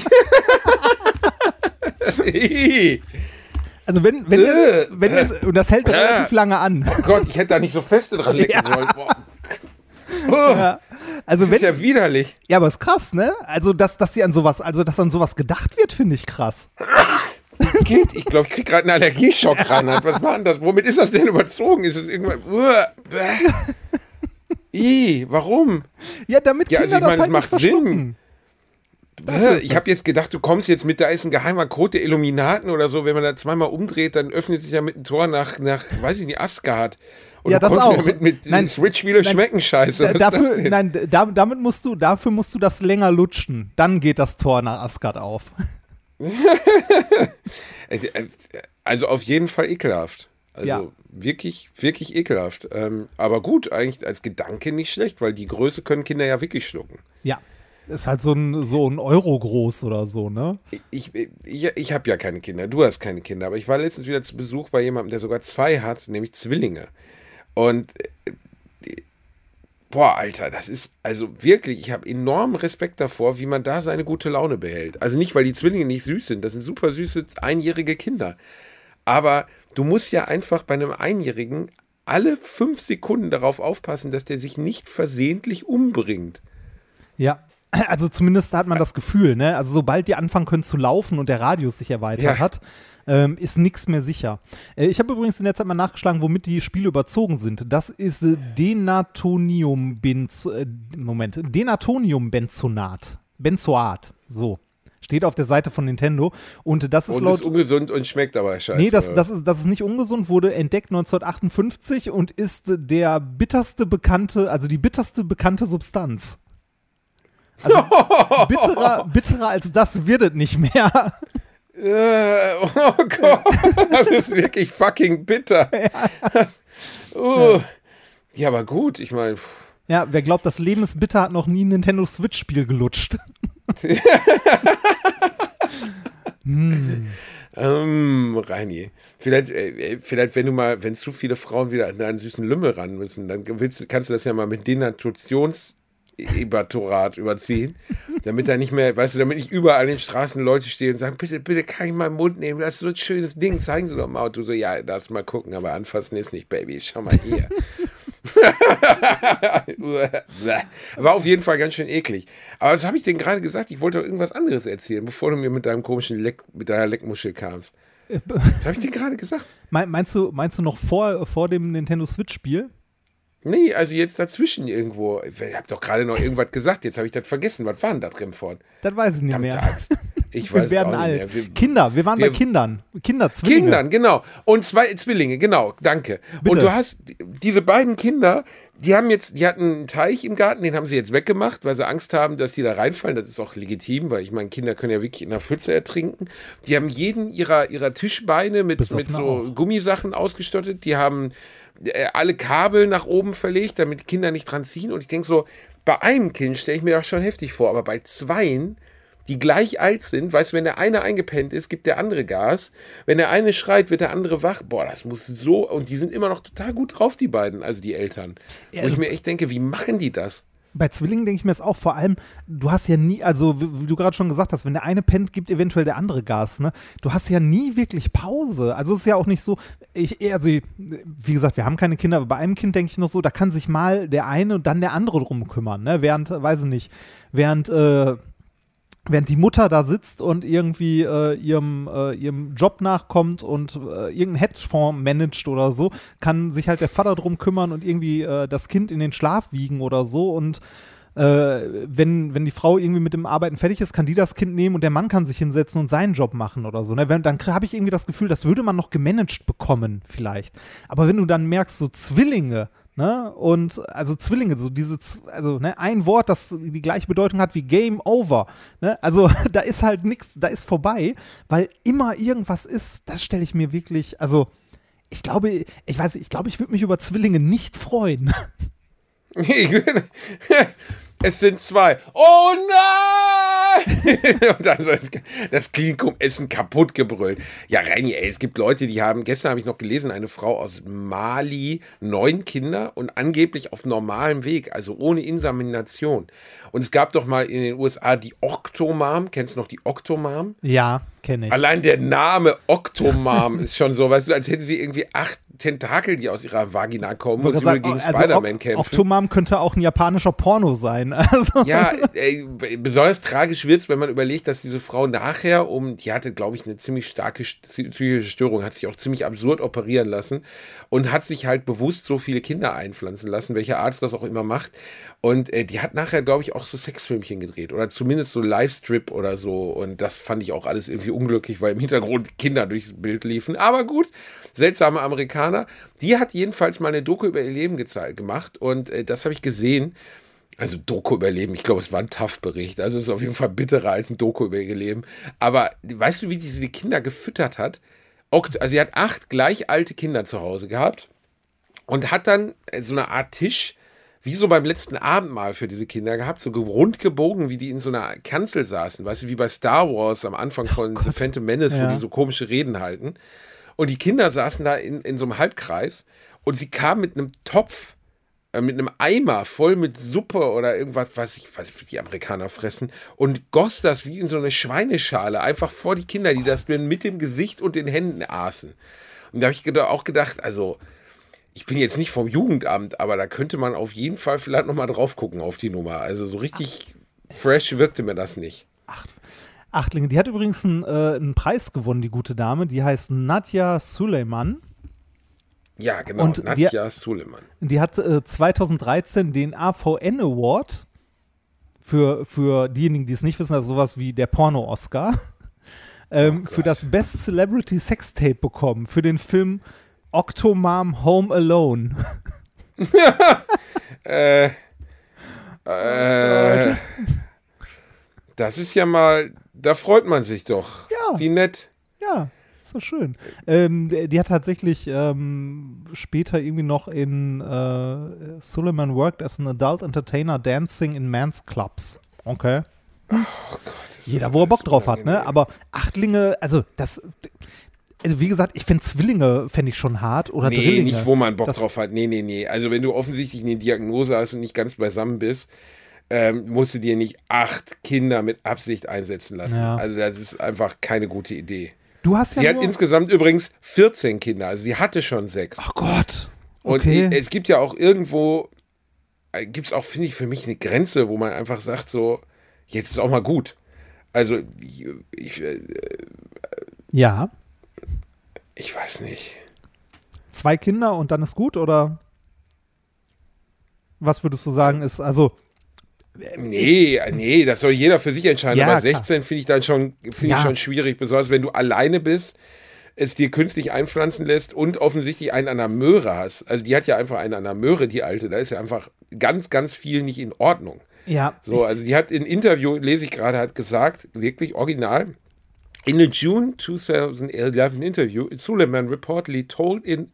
Also wenn, wenn, ihr, wenn ihr, und das hält relativ lange an. Oh Gott, ich hätte da nicht so feste dran lecken Ja. sollen. Boah. Oh, ja. Also das wenn, ist ja widerlich. Ja, aber ist krass, ne? Also, dass, dass sie an sowas, also dass an sowas gedacht wird, finde ich krass. Geht. Ich glaube, ich kriege gerade einen Allergieschock ja. rein. Was war denn das? Womit ist das denn überzogen? Ist es irgendwann. Uh, I, warum? Ja, damit Ja, Kinder also ich meine, das es halt macht nicht Sinn. Dafür ist Ich das- habe jetzt gedacht, du kommst jetzt mit, da ist ein geheimer Code der Illuminaten oder so. Wenn man da zweimal umdreht, dann öffnet sich ja mit einem Tor nach, nach weiß ich nicht, Asgard. Und Ja, du das kommst auch. Mit, mit Nein, Switch-Spiele nein, schmecken scheiße. Was Da- ist das dafür, denn? nein, da, damit musst du, dafür musst du das länger lutschen. Dann geht das Tor nach Asgard auf. Also auf jeden Fall ekelhaft. Also Ja. wirklich, wirklich ekelhaft. Ähm, aber gut, eigentlich als Gedanke nicht schlecht, weil die Größe können Kinder ja wirklich schlucken. Ja. Ist halt so ein, so ein Euro groß oder so, ne? Ich, ich, ich habe ja keine Kinder, du hast keine Kinder, aber ich war letztens wieder zu Besuch bei jemandem, der sogar zwei hat, nämlich Zwillinge. Und äh, boah, Alter, das ist also wirklich, ich habe enormen Respekt davor, wie man da seine gute Laune behält. Also nicht, weil die Zwillinge nicht süß sind, das sind super süße einjährige Kinder. Aber du musst ja einfach bei einem Einjährigen alle fünf Sekunden darauf aufpassen, dass der sich nicht versehentlich umbringt. Ja. Also zumindest hat man das Gefühl, ne? Also sobald die anfangen können zu laufen und der Radius sich erweitert Ja. hat, ähm, ist nichts mehr sicher. Äh, ich habe übrigens in der Zeit mal nachgeschlagen, womit die Spiele überzogen sind. Das ist äh, Denatonium-Benz, äh, Moment, Denatonium-Benzonat. Benzoat, so. Steht auf der Seite von Nintendo. Und das ist Und laut. ist ungesund und schmeckt aber scheiße. Nee, das, oder? das, ist, das ist nicht ungesund, wurde entdeckt neunzehnhundertachtundfünfzig und ist der bitterste bekannte, also die bitterste bekannte Substanz. Also bitterer, bitterer als das wird es nicht mehr. Äh, oh Gott, das ist wirklich fucking bitter. Oh. Ja, aber gut, ich meine, Ja, wer glaubt, das Leben ist bitter, hat noch nie ein Nintendo Switch-Spiel gelutscht. hm. ähm, Reini, vielleicht, äh, vielleicht, wenn du mal, wenn zu viele Frauen wieder an deinen süßen Lümmel ran müssen, dann willst, kannst du das ja mal mit Denaturtions Ebatorat überziehen, damit da nicht mehr, weißt du, damit nicht überall an den Straßen Leute stehen und sagen, bitte, bitte kann ich mal im Mund nehmen, das ist so ein schönes Ding, zeigen Sie doch mal. Und du so, ja, darfst mal gucken, aber anfassen ist nicht, Baby, schau mal hier. War auf jeden Fall ganz schön eklig. Aber was habe ich denn gerade gesagt? Ich wollte doch irgendwas anderes erzählen, bevor du mir mit deinem komischen Leck, mit deiner Leckmuschel kamst. Was habe ich denn gerade gesagt? Me- Meinst du, meinst du noch vor, vor dem Nintendo Switch-Spiel? Nee, also jetzt dazwischen irgendwo. Ich habe doch gerade noch irgendwas gesagt, jetzt habe ich das vergessen. Was war denn da drin vorne? Das weiß ich nicht Verdammte mehr. Axt. Ich Wir weiß werden auch nicht alt. mehr. Wir, Kinder, wir waren wir- bei Kindern. Kinder, Zwillinge. Kindern, genau. Und zwei Zwillinge, genau. Danke. Bitte. Und du hast diese beiden Kinder, die haben jetzt, die hatten einen Teich im Garten, den haben sie jetzt weggemacht, weil sie Angst haben, dass die da reinfallen. Das ist auch legitim, weil ich meine, Kinder können ja wirklich in der Pfütze ertrinken. Die haben jeden ihrer, ihrer Tischbeine mit, Besoffene mit so auch. Gummisachen ausgestattet. Die haben äh, alle Kabel nach oben verlegt, damit die Kinder nicht dran ziehen. Und ich denke so, bei einem Kind stelle ich mir das schon heftig vor, aber bei zweien, die gleich alt sind, weißt du, wenn der eine eingepennt ist, gibt der andere Gas. Wenn der eine schreit, wird der andere wach. Boah, das muss so, und die sind immer noch total gut drauf, die beiden, also die Eltern. Ja, Wo ich also- mir echt denke, wie machen die das? Bei Zwillingen denke ich mir es auch, vor allem, du hast ja nie, also wie wie du gerade schon gesagt hast, wenn der eine pennt, gibt eventuell der andere Gas, ne? Du hast ja nie wirklich Pause. Also es ist ja auch nicht so, ich, also wie gesagt, wir haben keine Kinder, aber bei einem Kind denke ich noch so, da kann sich mal der eine und dann der andere drum kümmern, ne? Während, weiß ich nicht, während, äh, Während die Mutter da sitzt und irgendwie äh, ihrem, äh, ihrem Job nachkommt und äh, irgendeinen Hedgefonds managt oder so, kann sich halt der Vater drum kümmern und irgendwie äh, das Kind in den Schlaf wiegen oder so. Und äh, wenn, wenn die Frau irgendwie mit dem Arbeiten fertig ist, kann die das Kind nehmen und der Mann kann sich hinsetzen und seinen Job machen oder so. Ne? Wenn, dann habe ich irgendwie das Gefühl, das würde man noch gemanagt bekommen vielleicht. Aber wenn du dann merkst, so Zwillinge, ne? Und also Zwillinge, so diese, Z- also ne, ein Wort, das die gleiche Bedeutung hat wie Game Over. Ne? Also da ist halt nichts, da ist vorbei, weil immer irgendwas ist. Das stelle ich mir wirklich, also ich glaube, ich weiß, ich glaube, ich würde mich über Zwillinge nicht freuen. Es sind zwei. Oh nein! Und dann so das, das Klinikum-Essen kaputt gebrüllt. Ja, Reini, ey, es gibt Leute, die haben, gestern habe ich noch gelesen, eine Frau aus Mali, neun Kinder und angeblich auf normalem Weg, also ohne Insemination. Und es gab doch mal in den U S A die Octomom. Kennst du noch die Octomom? Ja, kenne ich. Allein der Name Octomom ist schon so, weißt du, als hätte sie irgendwie acht Tentakel, die aus ihrer Vagina kommen Wollte und sie sagen, gegen also Spider-Man Oc- kämpfen. Octomom könnte auch ein japanischer Porno sein. Also. Ja, ey, besonders tragisch wird's, wenn man überlegt, dass diese Frau nachher, um, die hatte, glaube ich, eine ziemlich starke psychische Störung, hat sich auch ziemlich absurd operieren lassen und hat sich halt bewusst so viele Kinder einpflanzen lassen, welcher Arzt das auch immer macht. Und äh, die hat nachher, glaube ich, auch so Sexfilmchen gedreht oder zumindest so Livestrip oder so. Und das fand ich auch alles irgendwie unglücklich, weil im Hintergrund Kinder durchs Bild liefen. Aber gut, seltsame Amerikaner. Die hat jedenfalls mal eine Doku über ihr Leben geze- gemacht und äh, das habe ich gesehen. Also Doku über ihr Leben, ich glaube, es war ein T A F-Bericht. Also es ist auf jeden Fall bitterer als ein Doku über ihr Leben. Aber weißt du, wie diese die Kinder gefüttert hat? Okt- Also sie hat acht gleich alte Kinder zu Hause gehabt und hat dann so eine Art Tisch, wie so beim letzten Abendmahl für diese Kinder gehabt, so rund gebogen, wie die in so einer Kanzel saßen. Weißt du, wie bei Star Wars am Anfang von The Phantom Menace, Ja. wo die so komische Reden halten. Und die Kinder saßen da in, in so einem Halbkreis und sie kam mit einem Topf, äh, mit einem Eimer voll mit Suppe oder irgendwas, was ich weiß, wie die Amerikaner fressen, und goss das wie in so eine Schweineschale einfach vor die Kinder, die das dann mit dem Gesicht und den Händen aßen. Und da habe ich geda- auch gedacht, also ich bin jetzt nicht vom Jugendamt, aber da könnte man auf jeden Fall vielleicht nochmal drauf gucken auf die Nummer. Also so richtig fresh wirkte mir das nicht. Achtlinge. Die hat übrigens einen, äh, einen Preis gewonnen, die gute Dame. Die heißt Nadja Suleiman. Ja, genau, Und die- Nadja Suleiman. Die hat äh, zweitausenddreizehn den A V N Award für, für diejenigen, die es nicht wissen, also sowas wie der Porno-Oscar, ähm, Oh für das Best Celebrity Sextape bekommen, für den Film Octomom Home Alone. Äh, äh, das ist ja mal, da freut man sich doch. Ja. Wie nett. Ja, ist doch schön. Ähm, die, die hat tatsächlich ähm, später irgendwie noch in äh, Suleiman worked as an adult entertainer dancing in men's clubs. Okay. Oh Gott, das Jeder, ist wo er Bock alles drauf hat, ne? unangenehm. Aber Achtlinge, also das, also wie gesagt, ich finde Zwillinge fände ich schon hart oder Nee, Drillinge. nicht, wo man Bock Das- drauf hat. Nee, nee, nee. Also wenn du offensichtlich eine Diagnose hast und nicht ganz beisammen bist, ähm, musst du dir nicht acht Kinder mit Absicht einsetzen lassen. Ja. Also das ist einfach keine gute Idee. Du hast ja Sie hat nur, insgesamt übrigens vierzehn Kinder. Also sie hatte schon sechs. ach Gott. Und Okay. es gibt ja auch irgendwo, gibt es auch, finde ich, für mich eine Grenze, wo man einfach sagt, so, jetzt ist auch mal gut. Also, ich, ich, äh, Ja. ich weiß nicht. Zwei Kinder und dann ist gut, oder was würdest du sagen ist, also Nee, nee, das soll jeder für sich entscheiden. Ja, Aber klar. sechzehn finde ich dann schon, finde Ja. ich schon schwierig, besonders wenn du alleine bist, es dir künstlich einpflanzen lässt und offensichtlich einen an der Möhre hast. Also die hat ja einfach einen an der Möhre, die Alte. Da ist ja einfach ganz, ganz viel nicht in Ordnung. ja, So, ich, also die hat in Interview, lese ich gerade, hat gesagt, wirklich original, in a June twenty eleven interview, Suleiman reportedly told in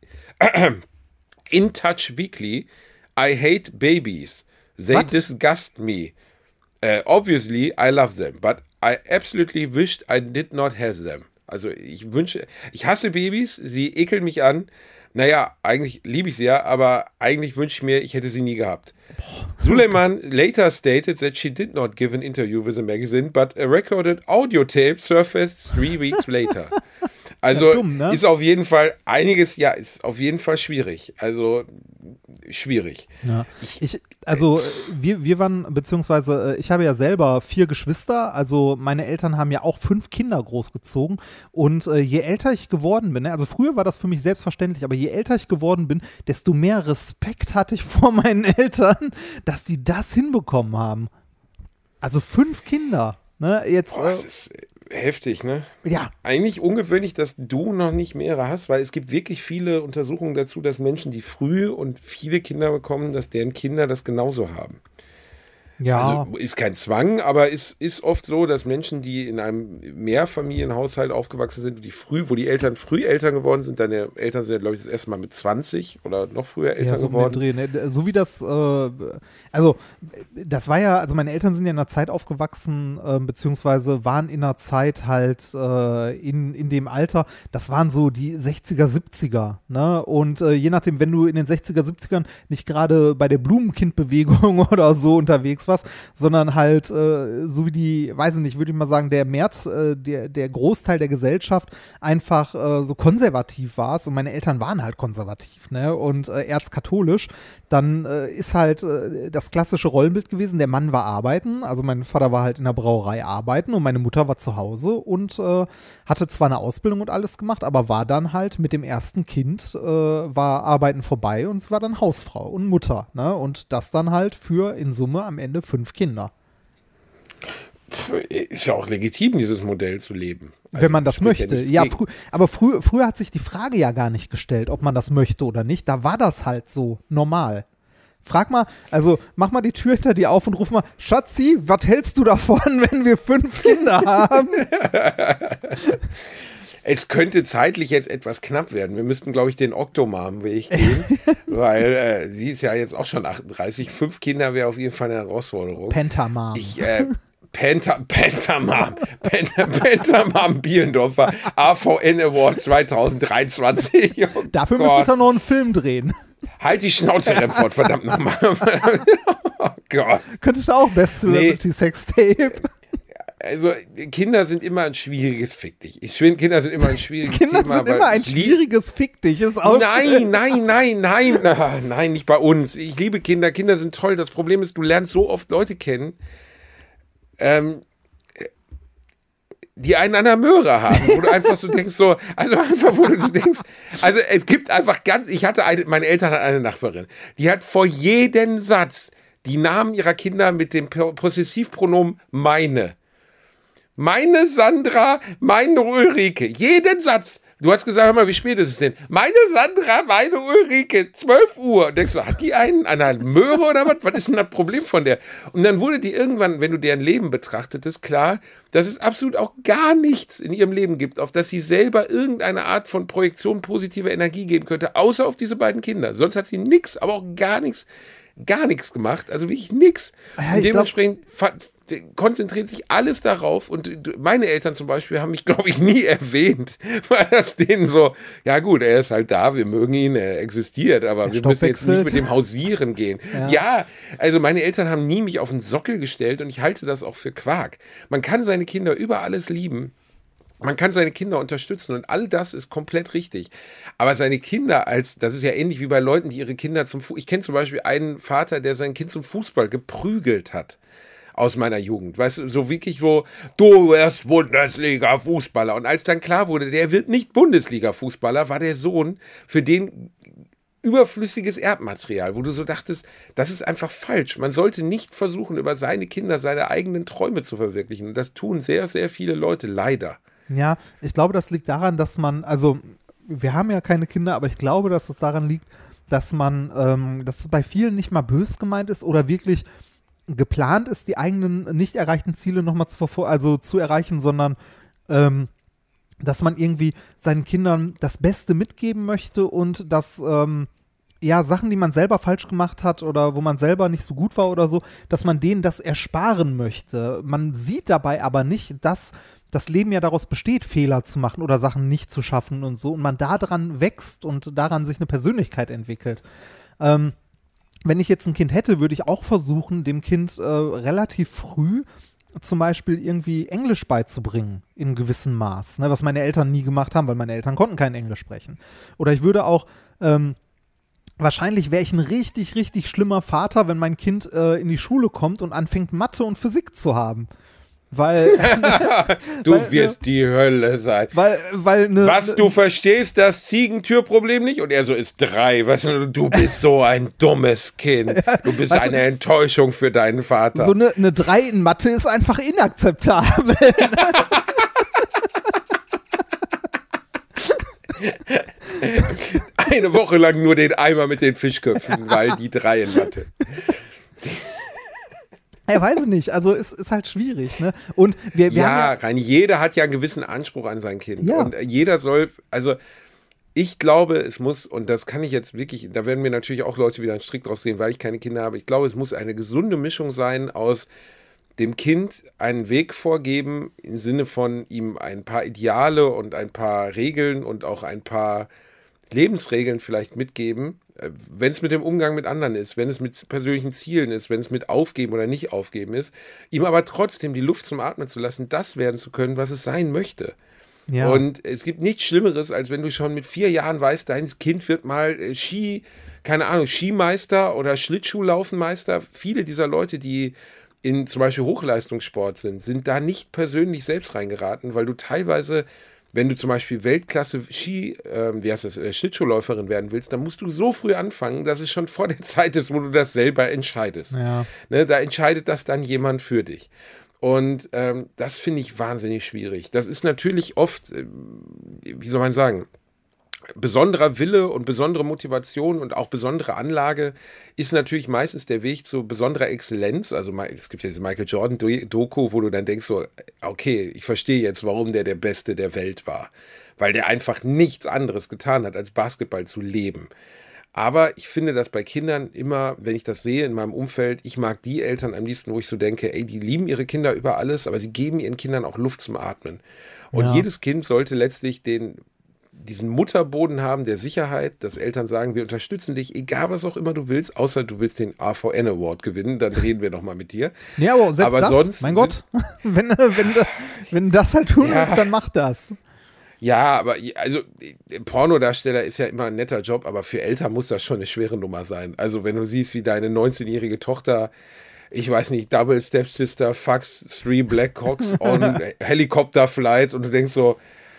In Touch Weekly, I hate babies. They What? disgust me. Uh, obviously, I love them, but I absolutely wished I did not have them. Also ich wünsche, ich hasse Babys, sie ekeln mich an. Naja, eigentlich liebe ich sie ja, aber eigentlich wünsche ich mir, ich hätte sie nie gehabt. Suleiman later stated that she did not give an interview with the magazine, but a recorded audio tape surfaced three weeks later. Also Ja, dumm, ne? ist auf jeden Fall einiges, ja, ist auf jeden Fall schwierig. Also schwierig. ja. ich, also äh, wir, wir waren, beziehungsweise äh, ich habe ja selber vier Geschwister, also meine Eltern haben ja auch fünf Kinder großgezogen und äh, je älter ich geworden bin, ne, also früher war das für mich selbstverständlich, aber je älter ich geworden bin, desto mehr Respekt hatte ich vor meinen Eltern, dass die das hinbekommen haben. Also fünf Kinder, ne, jetzt, Boah, das äh, ist heftig, ne? ja, Eigentlich ungewöhnlich, dass du noch nicht mehrere hast, weil es gibt wirklich viele Untersuchungen dazu, dass Menschen, die früh und viele Kinder bekommen, dass deren Kinder das genauso haben. ja. Also ist kein Zwang, aber es ist oft so, dass Menschen, die in einem Mehrfamilienhaushalt aufgewachsen sind, die früh, wo die Eltern früh Eltern geworden sind, deine Eltern sind, glaube ich, das erste Mal mit zwanzig oder noch früher Eltern Ja, so um den geworden. Dreh, ne? So wie das, äh, also das war ja, also meine Eltern sind ja in einer Zeit aufgewachsen, äh, beziehungsweise waren in einer Zeit halt äh, in, in dem Alter, das waren so die sechziger, siebziger, ne? Und äh, je nachdem, wenn du in den sechziger, siebzigern nicht gerade bei der Blumenkindbewegung oder so unterwegs was, sondern halt, äh, so wie die, weiß ich nicht, würde ich mal sagen, der März, äh, der, der Großteil der Gesellschaft einfach äh, so konservativ war und meine Eltern waren halt konservativ, ne, und äh, erzkatholisch, dann äh, ist halt äh, das klassische Rollenbild gewesen, der Mann war arbeiten, also mein Vater war halt in der Brauerei arbeiten und meine Mutter war zu Hause und äh, hatte zwar eine Ausbildung und alles gemacht, aber war dann halt mit dem ersten Kind, äh, war Arbeiten vorbei und sie war dann Hausfrau und Mutter, ne, und das dann halt für in Summe am Ende fünf Kinder. Ist ja auch legitim, dieses Modell zu leben. Also wenn man das möchte. Ja, ja frü- aber frü- früher hat sich die Frage ja gar nicht gestellt, ob man das möchte oder nicht. Da war das halt so normal. Frag mal, also mach mal die Tür hinter dir auf und ruf mal, Schatzi, was hältst du davon, wenn wir fünf Kinder haben? Es könnte zeitlich jetzt etwas knapp werden. Wir müssten, glaube ich, den Oktomam-Weg gehen, weil äh, sie ist ja jetzt auch schon achtunddreißig. Fünf Kinder wäre auf jeden Fall eine Herausforderung. Pentamam. Ich, äh, Penta, Pentamam, Penta, Pentamam Bielendorfer, A V N Award zwanzig dreiundzwanzig. Oh Dafür Gott. müsste er noch einen Film drehen. Halt die Schnauze, Remford, verdammt nochmal. Oh Gott. Könntest du auch Best Celebrity Nee. Sextape. Also, Kinder sind immer ein schwieriges Fick dich. Ich finde, Kinder sind immer ein schwieriges Kinder Thema. sind weil immer ein ich lieb- schwieriges Fick dich. Ist auch Nein, nein, nein, nein, nein, nein, nicht bei uns. Ich liebe Kinder. Kinder sind toll. Das Problem ist, du lernst so oft Leute kennen, ähm, die einen an der Möhre haben, wo du einfach so denkst, so, also einfach, wo du so denkst, also es gibt einfach ganz, ich hatte eine, meine Eltern hatten eine Nachbarin, die hat vor jedem Satz die Namen ihrer Kinder mit dem Possessivpronomen meine. Meine Sandra, meine Ulrike. Jeden Satz. Du hast gesagt, hör mal, wie spät ist es denn? Meine Sandra, meine Ulrike, zwölf Uhr. Und denkst du, hat die einen an der Möhre oder was? Was ist denn das Problem von der? Und dann wurde dir irgendwann, wenn du deren Leben betrachtetest, klar, dass es absolut auch gar nichts in ihrem Leben gibt, auf das sie selber irgendeine Art von Projektion positiver Energie geben könnte, außer auf diese beiden Kinder. Sonst hat sie nichts, aber auch gar nichts, gar nichts gemacht. Also wirklich nichts. Ja, Und ich dementsprechend fa- konzentriert sich alles darauf und meine Eltern zum Beispiel haben mich, glaube ich, nie erwähnt, weil das denen so, ja gut, er ist halt da, wir mögen ihn, er existiert, aber Der wir müssen jetzt Stoffwechsel. nicht mit dem hausieren gehen. Ja. Ja, also meine Eltern haben nie mich auf den Sockel gestellt und ich halte das auch für Quark. Man kann seine Kinder über alles lieben. Man kann seine Kinder unterstützen und all das ist komplett richtig. Aber seine Kinder als, das ist ja ähnlich wie bei Leuten, die ihre Kinder zum Fußball, ich kenne zum Beispiel einen Vater, der sein Kind zum Fußball geprügelt hat. Aus meiner Jugend, weißt du, so wirklich so, du wirst Bundesliga-Fußballer. Und als dann klar wurde, der wird nicht Bundesliga-Fußballer, war der Sohn für den überflüssiges Erbmaterial, wo du so dachtest, das ist einfach falsch. Man sollte nicht versuchen, über seine Kinder seine eigenen Träume zu verwirklichen. Und das tun sehr, sehr viele Leute, leider. Ja, ich glaube, das liegt daran, dass man, also wir haben ja keine Kinder, aber ich glaube, dass es daran liegt, dass man, ähm, dass es bei vielen nicht mal bös gemeint ist oder wirklich geplant ist, die eigenen nicht erreichten Ziele nochmal zu verfol- also zu erreichen, sondern ähm, dass man irgendwie seinen Kindern das Beste mitgeben möchte und dass ähm, ja, Sachen, die man selber falsch gemacht hat oder wo man selber nicht so gut war oder so, dass man denen das ersparen möchte. Man sieht dabei aber nicht, dass das Leben ja daraus besteht, Fehler zu machen oder Sachen nicht zu schaffen und so und man daran wächst und daran sich eine Persönlichkeit entwickelt. Ähm, Wenn ich jetzt ein Kind hätte, würde ich auch versuchen, dem Kind äh, relativ früh zum Beispiel irgendwie Englisch beizubringen, in gewissem Maß, ne, was meine Eltern nie gemacht haben, weil meine Eltern konnten kein Englisch sprechen. Oder ich würde auch, ähm, wahrscheinlich wäre ich ein richtig, richtig schlimmer Vater, wenn mein Kind äh, in die Schule kommt und anfängt, Mathe und Physik zu haben. Weil Du weil, wirst die Hölle sein. weil, weil ne, Was, du verstehst das Ziegentürproblem nicht? Und er so, ist drei. Weißt du, du bist so ein dummes Kind. Du bist Weißt du, eine Enttäuschung für deinen Vater. so eine, eine drei in Mathe ist einfach inakzeptabel. Eine Woche lang nur den Eimer mit den Fischköpfen, weil die drei in Mathe. Ja, weiß ich nicht. Also es ist halt schwierig, ne? Und wir, wir Ja, haben ja rein jeder hat ja einen gewissen Anspruch an sein Kind. Ja. Und jeder soll, also ich glaube, es muss, und das kann ich jetzt wirklich, da werden mir natürlich auch Leute wieder einen Strick draus drehen, weil ich keine Kinder habe. Ich glaube, es muss eine gesunde Mischung sein aus dem Kind einen Weg vorgeben, im Sinne von ihm ein paar Ideale und ein paar Regeln und auch ein paar Lebensregeln vielleicht mitgeben, wenn es mit dem Umgang mit anderen ist, wenn es mit persönlichen Zielen ist, wenn es mit Aufgeben oder nicht Aufgeben ist, ihm aber trotzdem die Luft zum Atmen zu lassen, das werden zu können, was es sein möchte. Ja. Und es gibt nichts Schlimmeres, als wenn du schon mit vier Jahren weißt, dein Kind wird mal äh, Ski, keine Ahnung, Skimeister oder Schlittschuhlaufenmeister. Viele dieser Leute, die in zum Beispiel Hochleistungssport sind, sind da nicht persönlich selbst reingeraten, weil du teilweise, wenn du zum Beispiel Weltklasse Ski, äh, wie heißt das, äh, Schlittschuhläuferin werden willst, dann musst du so früh anfangen, dass es schon vor der Zeit ist, wo du das selber entscheidest. Ja. Ne, da entscheidet das dann jemand für dich. Und ähm, das finde ich wahnsinnig schwierig. Das ist natürlich oft, äh, wie soll man sagen, besonderer Wille und besondere Motivation und auch besondere Anlage ist natürlich meistens der Weg zu besonderer Exzellenz. Also es gibt ja diese Michael Jordan-Doku, wo du dann denkst so, okay, ich verstehe jetzt, warum der der Beste der Welt war. Weil der einfach nichts anderes getan hat, als Basketball zu leben. Aber ich finde das bei Kindern immer, wenn ich das sehe in meinem Umfeld, ich mag die Eltern am liebsten, wo ich so denke, ey, die lieben ihre Kinder über alles, aber sie geben ihren Kindern auch Luft zum Atmen. Und Ja. jedes Kind sollte letztlich den, diesen Mutterboden haben der Sicherheit, dass Eltern sagen, wir unterstützen dich, egal was auch immer du willst, außer du willst den A V N Award gewinnen, dann reden wir nochmal mit dir. Ja, aber selbst Aber das, sonst mein Gott, wenn, wenn, wenn du das halt tun Ja. willst, dann mach das. Ja, aber also Pornodarsteller ist ja immer ein netter Job, aber für Eltern muss das schon eine schwere Nummer sein. Also wenn du siehst, wie deine neunzehnjährige Tochter, ich weiß nicht, Double Stepsister, Fucks, Three Blackhawks on Helicopter Flight und du denkst so,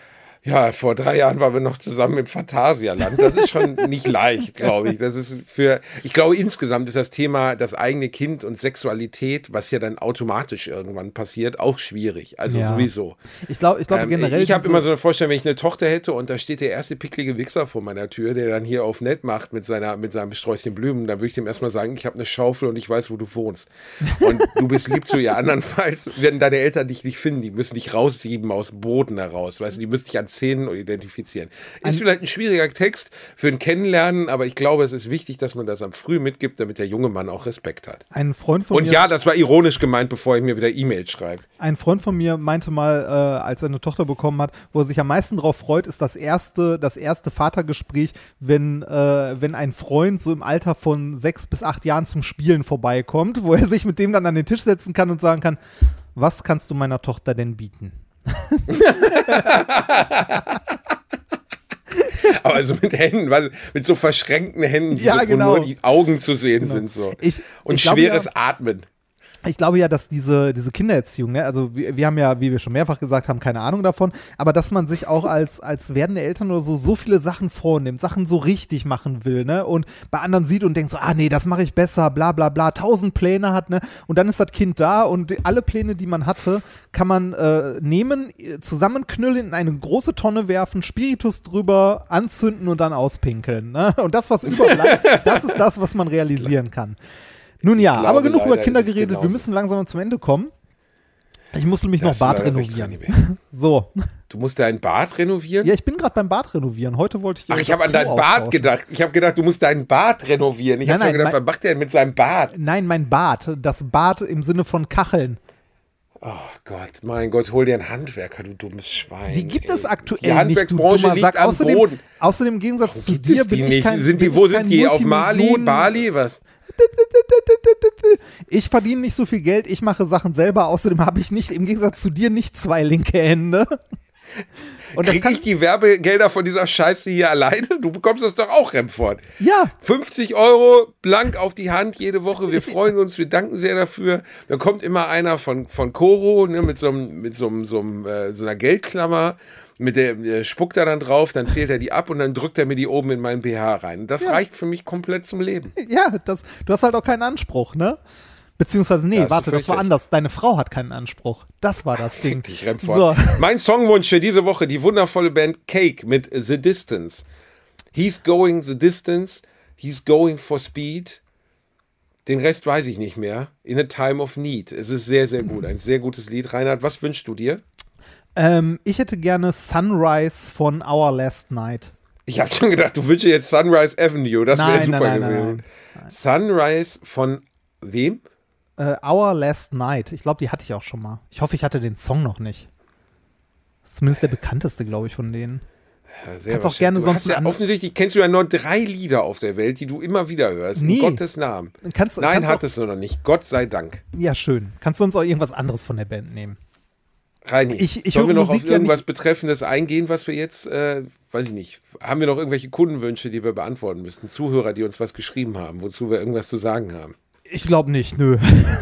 ja, vor drei Jahren waren wir noch zusammen im Phantasialand. Das ist schon nicht leicht, glaube ich. Das ist für, ich glaube, insgesamt ist das Thema das eigene Kind und Sexualität, was ja dann automatisch irgendwann passiert, auch schwierig. Also Ja. sowieso. Ich glaube ich glaube Ähm, generell. ich habe diese- immer so eine Vorstellung, wenn ich eine Tochter hätte und da steht der erste picklige Wichser vor meiner Tür, der dann hier auf nett macht mit seiner mit seinem Sträußchen Blumen, dann würde ich dem erstmal sagen, ich habe eine Schaufel und ich weiß, wo du wohnst. Und du bist lieb zu ihr. Andernfalls werden deine Eltern dich nicht finden, die müssen dich raussieben aus dem Boden heraus, weißt du, die müssen dich an Szenen identifizieren. Ist Ein- vielleicht ein schwieriger Text für ein Kennenlernen, aber ich glaube, es ist wichtig, dass man das am früh mitgibt, damit der junge Mann auch Respekt hat. Ein Freund von Und mir, ja, das war ironisch gemeint, bevor ich mir wieder E-Mails schreibe. ein Freund von mir meinte mal, äh, als er eine Tochter bekommen hat, wo er sich am meisten drauf freut, ist das erste, das erste Vatergespräch, wenn, äh, wenn ein Freund so im Alter von sechs bis acht Jahren zum Spielen vorbeikommt, wo er sich mit dem dann an den Tisch setzen kann und sagen kann, was kannst du meiner Tochter denn bieten? Aber also mit Händen, weißt du, mit so verschränkten Händen, die Ja, wo genau. nur die Augen zu sehen Genau. sind. So. Ich- Und ich glaube schweres ja- Atmen. Ich glaube ja, dass diese, diese Kindererziehung, ne, also wir, wir haben ja, wie wir schon mehrfach gesagt haben, keine Ahnung davon, aber dass man sich auch als, als werdende Eltern oder so so viele Sachen vornimmt, Sachen so richtig machen will, ne, und bei anderen sieht und denkt so, ah nee, das mache ich besser, bla bla bla, tausend Pläne hat, ne, und dann ist das Kind da und die, alle Pläne, die man hatte, kann man äh, nehmen, äh, zusammenknüllen, in eine große Tonne werfen, Spiritus drüber, anzünden und dann auspinkeln, ne, und das, was überbleibt, das ist das, was man realisieren kann. Nun ja, glaube, aber genug über leider Kinder ist es geredet. Wir genauso. müssen langsam zum Ende kommen. Ich muss nämlich noch Das Bad war recht renovieren. rein. So. Du musst dein Bad renovieren? Ja, ich bin gerade beim Bad renovieren. Heute wollte ich. Ach, äh, ich das habe an Klo dein Bad austauschen. gedacht. Ich habe gedacht, du musst dein Bad renovieren. Ich Nein, habe schon nein, gedacht, mein- was macht der denn mit seinem Bad? Nein, mein Bad. Das Bad im Sinne von Kacheln. Oh Gott, mein Gott, hol dir einen Handwerker, du dummes Schwein. Die gibt ey. es aktuell Die nicht, du Handwerksbranche dummer liegt Sack. am Außerdem, Boden. außerdem im Gegensatz Warum zu gibt dir es die bin ich nicht? kein Sind die, bin wo ich sind kein die? Auf Mali? Multimillionen- Bali? Was? Ich verdiene nicht so viel Geld, ich mache Sachen selber. Außerdem habe ich nicht, im Gegensatz zu dir, nicht zwei linke Hände. Und das Krieg kann ich die Werbegelder von dieser Scheiße hier alleine? Du bekommst das doch auch, Remford. Ja. fünfzig Euro blank auf die Hand jede Woche. Wir freuen uns, wir danken sehr dafür. Da kommt immer einer von, von Coro, ne, mit so einem, mit so einem, so einem, äh, so einer Geldklammer. Mit der, der spuckt er dann drauf, dann zählt er die ab und dann drückt er mir die oben in meinen B H rein. Das Ja. reicht für mich komplett zum Leben. Ja, das, du hast halt auch keinen Anspruch, ne? Beziehungsweise, nee, Da hast du warte, das völlig war recht. anders. Deine Frau hat keinen Anspruch. Das war das Ding. Fick dich, Remford. So. Mein Songwunsch für diese Woche, die wundervolle Band Cake mit The Distance. He's going the distance, he's going for speed. Den Rest weiß ich nicht mehr. In a time of need. Es ist sehr, sehr gut. Ein sehr gutes Lied. Reinhard, was wünschst du dir? Ähm, ich hätte gerne Sunrise von Our Last Night. Ich habe schon gedacht, du wünschst jetzt Sunrise Avenue. Das wäre Nein, super nein, nein, gewesen. nein, Sunrise von wem? Äh, Our Last Night. Ich glaube, die hatte ich auch schon mal. Ich hoffe, ich hatte den Song noch nicht. Das ist zumindest der bekannteste, glaube ich, von denen. Ja, sehr Kannst auch gerne du sonst hast ja, ein- offensichtlich kennst du ja nur drei Lieder auf der Welt, die du immer wieder hörst. Nee. In Gottes Namen. Kannst, Nein, kannst hattest du noch nicht. Gott sei Dank. auch, ja, schön. Kannst du uns auch irgendwas anderes von der Band nehmen? Reini, Ich- ich sollen wir höre noch Musik auf ja irgendwas nicht- Betreffendes eingehen, was wir jetzt, äh, weiß ich nicht, haben wir noch irgendwelche Kundenwünsche, die wir beantworten müssen? Zuhörer, die uns was geschrieben haben, wozu wir irgendwas zu sagen haben? Ich glaube nicht, nö.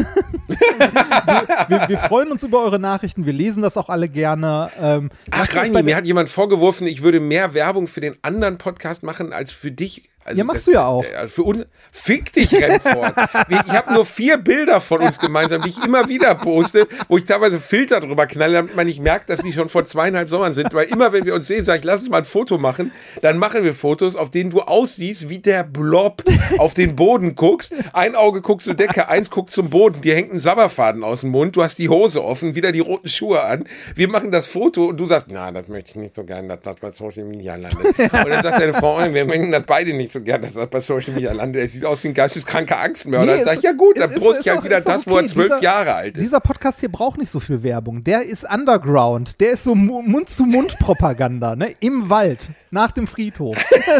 wir, wir, wir freuen uns über eure Nachrichten, wir lesen das auch alle gerne. Ähm, lasst Ach, uns bei Reini, der- mir hat jemand vorgeworfen, ich würde mehr Werbung für den anderen Podcast machen als für dich. Also Ja, machst du ja auch. äh, Für uns. Fick dich, Remford. Ich habe nur vier Bilder von uns gemeinsam, die ich immer wieder poste, wo ich teilweise Filter drüber knalle, damit man nicht merkt, dass die schon vor zweieinhalb Sommern sind. Weil immer, wenn wir uns sehen, sage ich, lass uns mal ein Foto machen. Dann machen wir Fotos, auf denen du aussiehst, wie der Blob auf den Boden guckst. Ein Auge guckt zur Decke, eins guckt zum Boden. Dir hängt ein Sabberfaden aus dem Mund. Du hast die Hose offen, wieder die roten Schuhe an. Wir machen das Foto und du sagst, na, das möchte ich nicht so gerne, dass das bei Social Media landet. Und dann sagt deine Frau, wir möchten das beide nicht so gerne, dass das bei Social Media landet. Er sieht aus wie ein geisteskranker Angstmörder. Nee, dann ist- sag ich, ja gut, dann ist- ist- poste ist ich halt auch- wieder ist auch das, wo er okay. zwölf Dieser- Jahre alt ist. Dieser Podcast hier braucht nicht so viel Werbung. Der ist Underground. Der ist so Mu- Mund-zu-Mund-Propaganda, ne? Im Wald, nach dem Friedhof.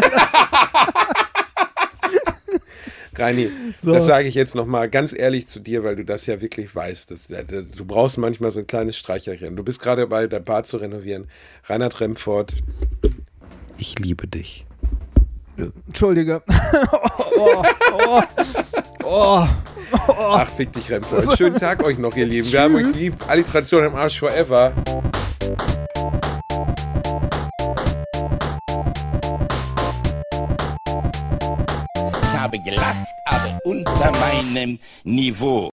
Reini, So. das sage ich jetzt nochmal ganz ehrlich zu dir, weil du das ja wirklich weißt. Dass, äh, du brauchst manchmal so ein kleines Streicherchen. Du bist gerade dabei, der Bar zu renovieren. Reinhard Remford, ich liebe dich. Entschuldige. oh, oh, oh. Ach, fick dich, Remford. Schönen Tag euch noch, ihr Lieben. Wir haben euch lieb. Alliteration im Arsch forever. Ich habe gelacht, aber unter meinem Niveau.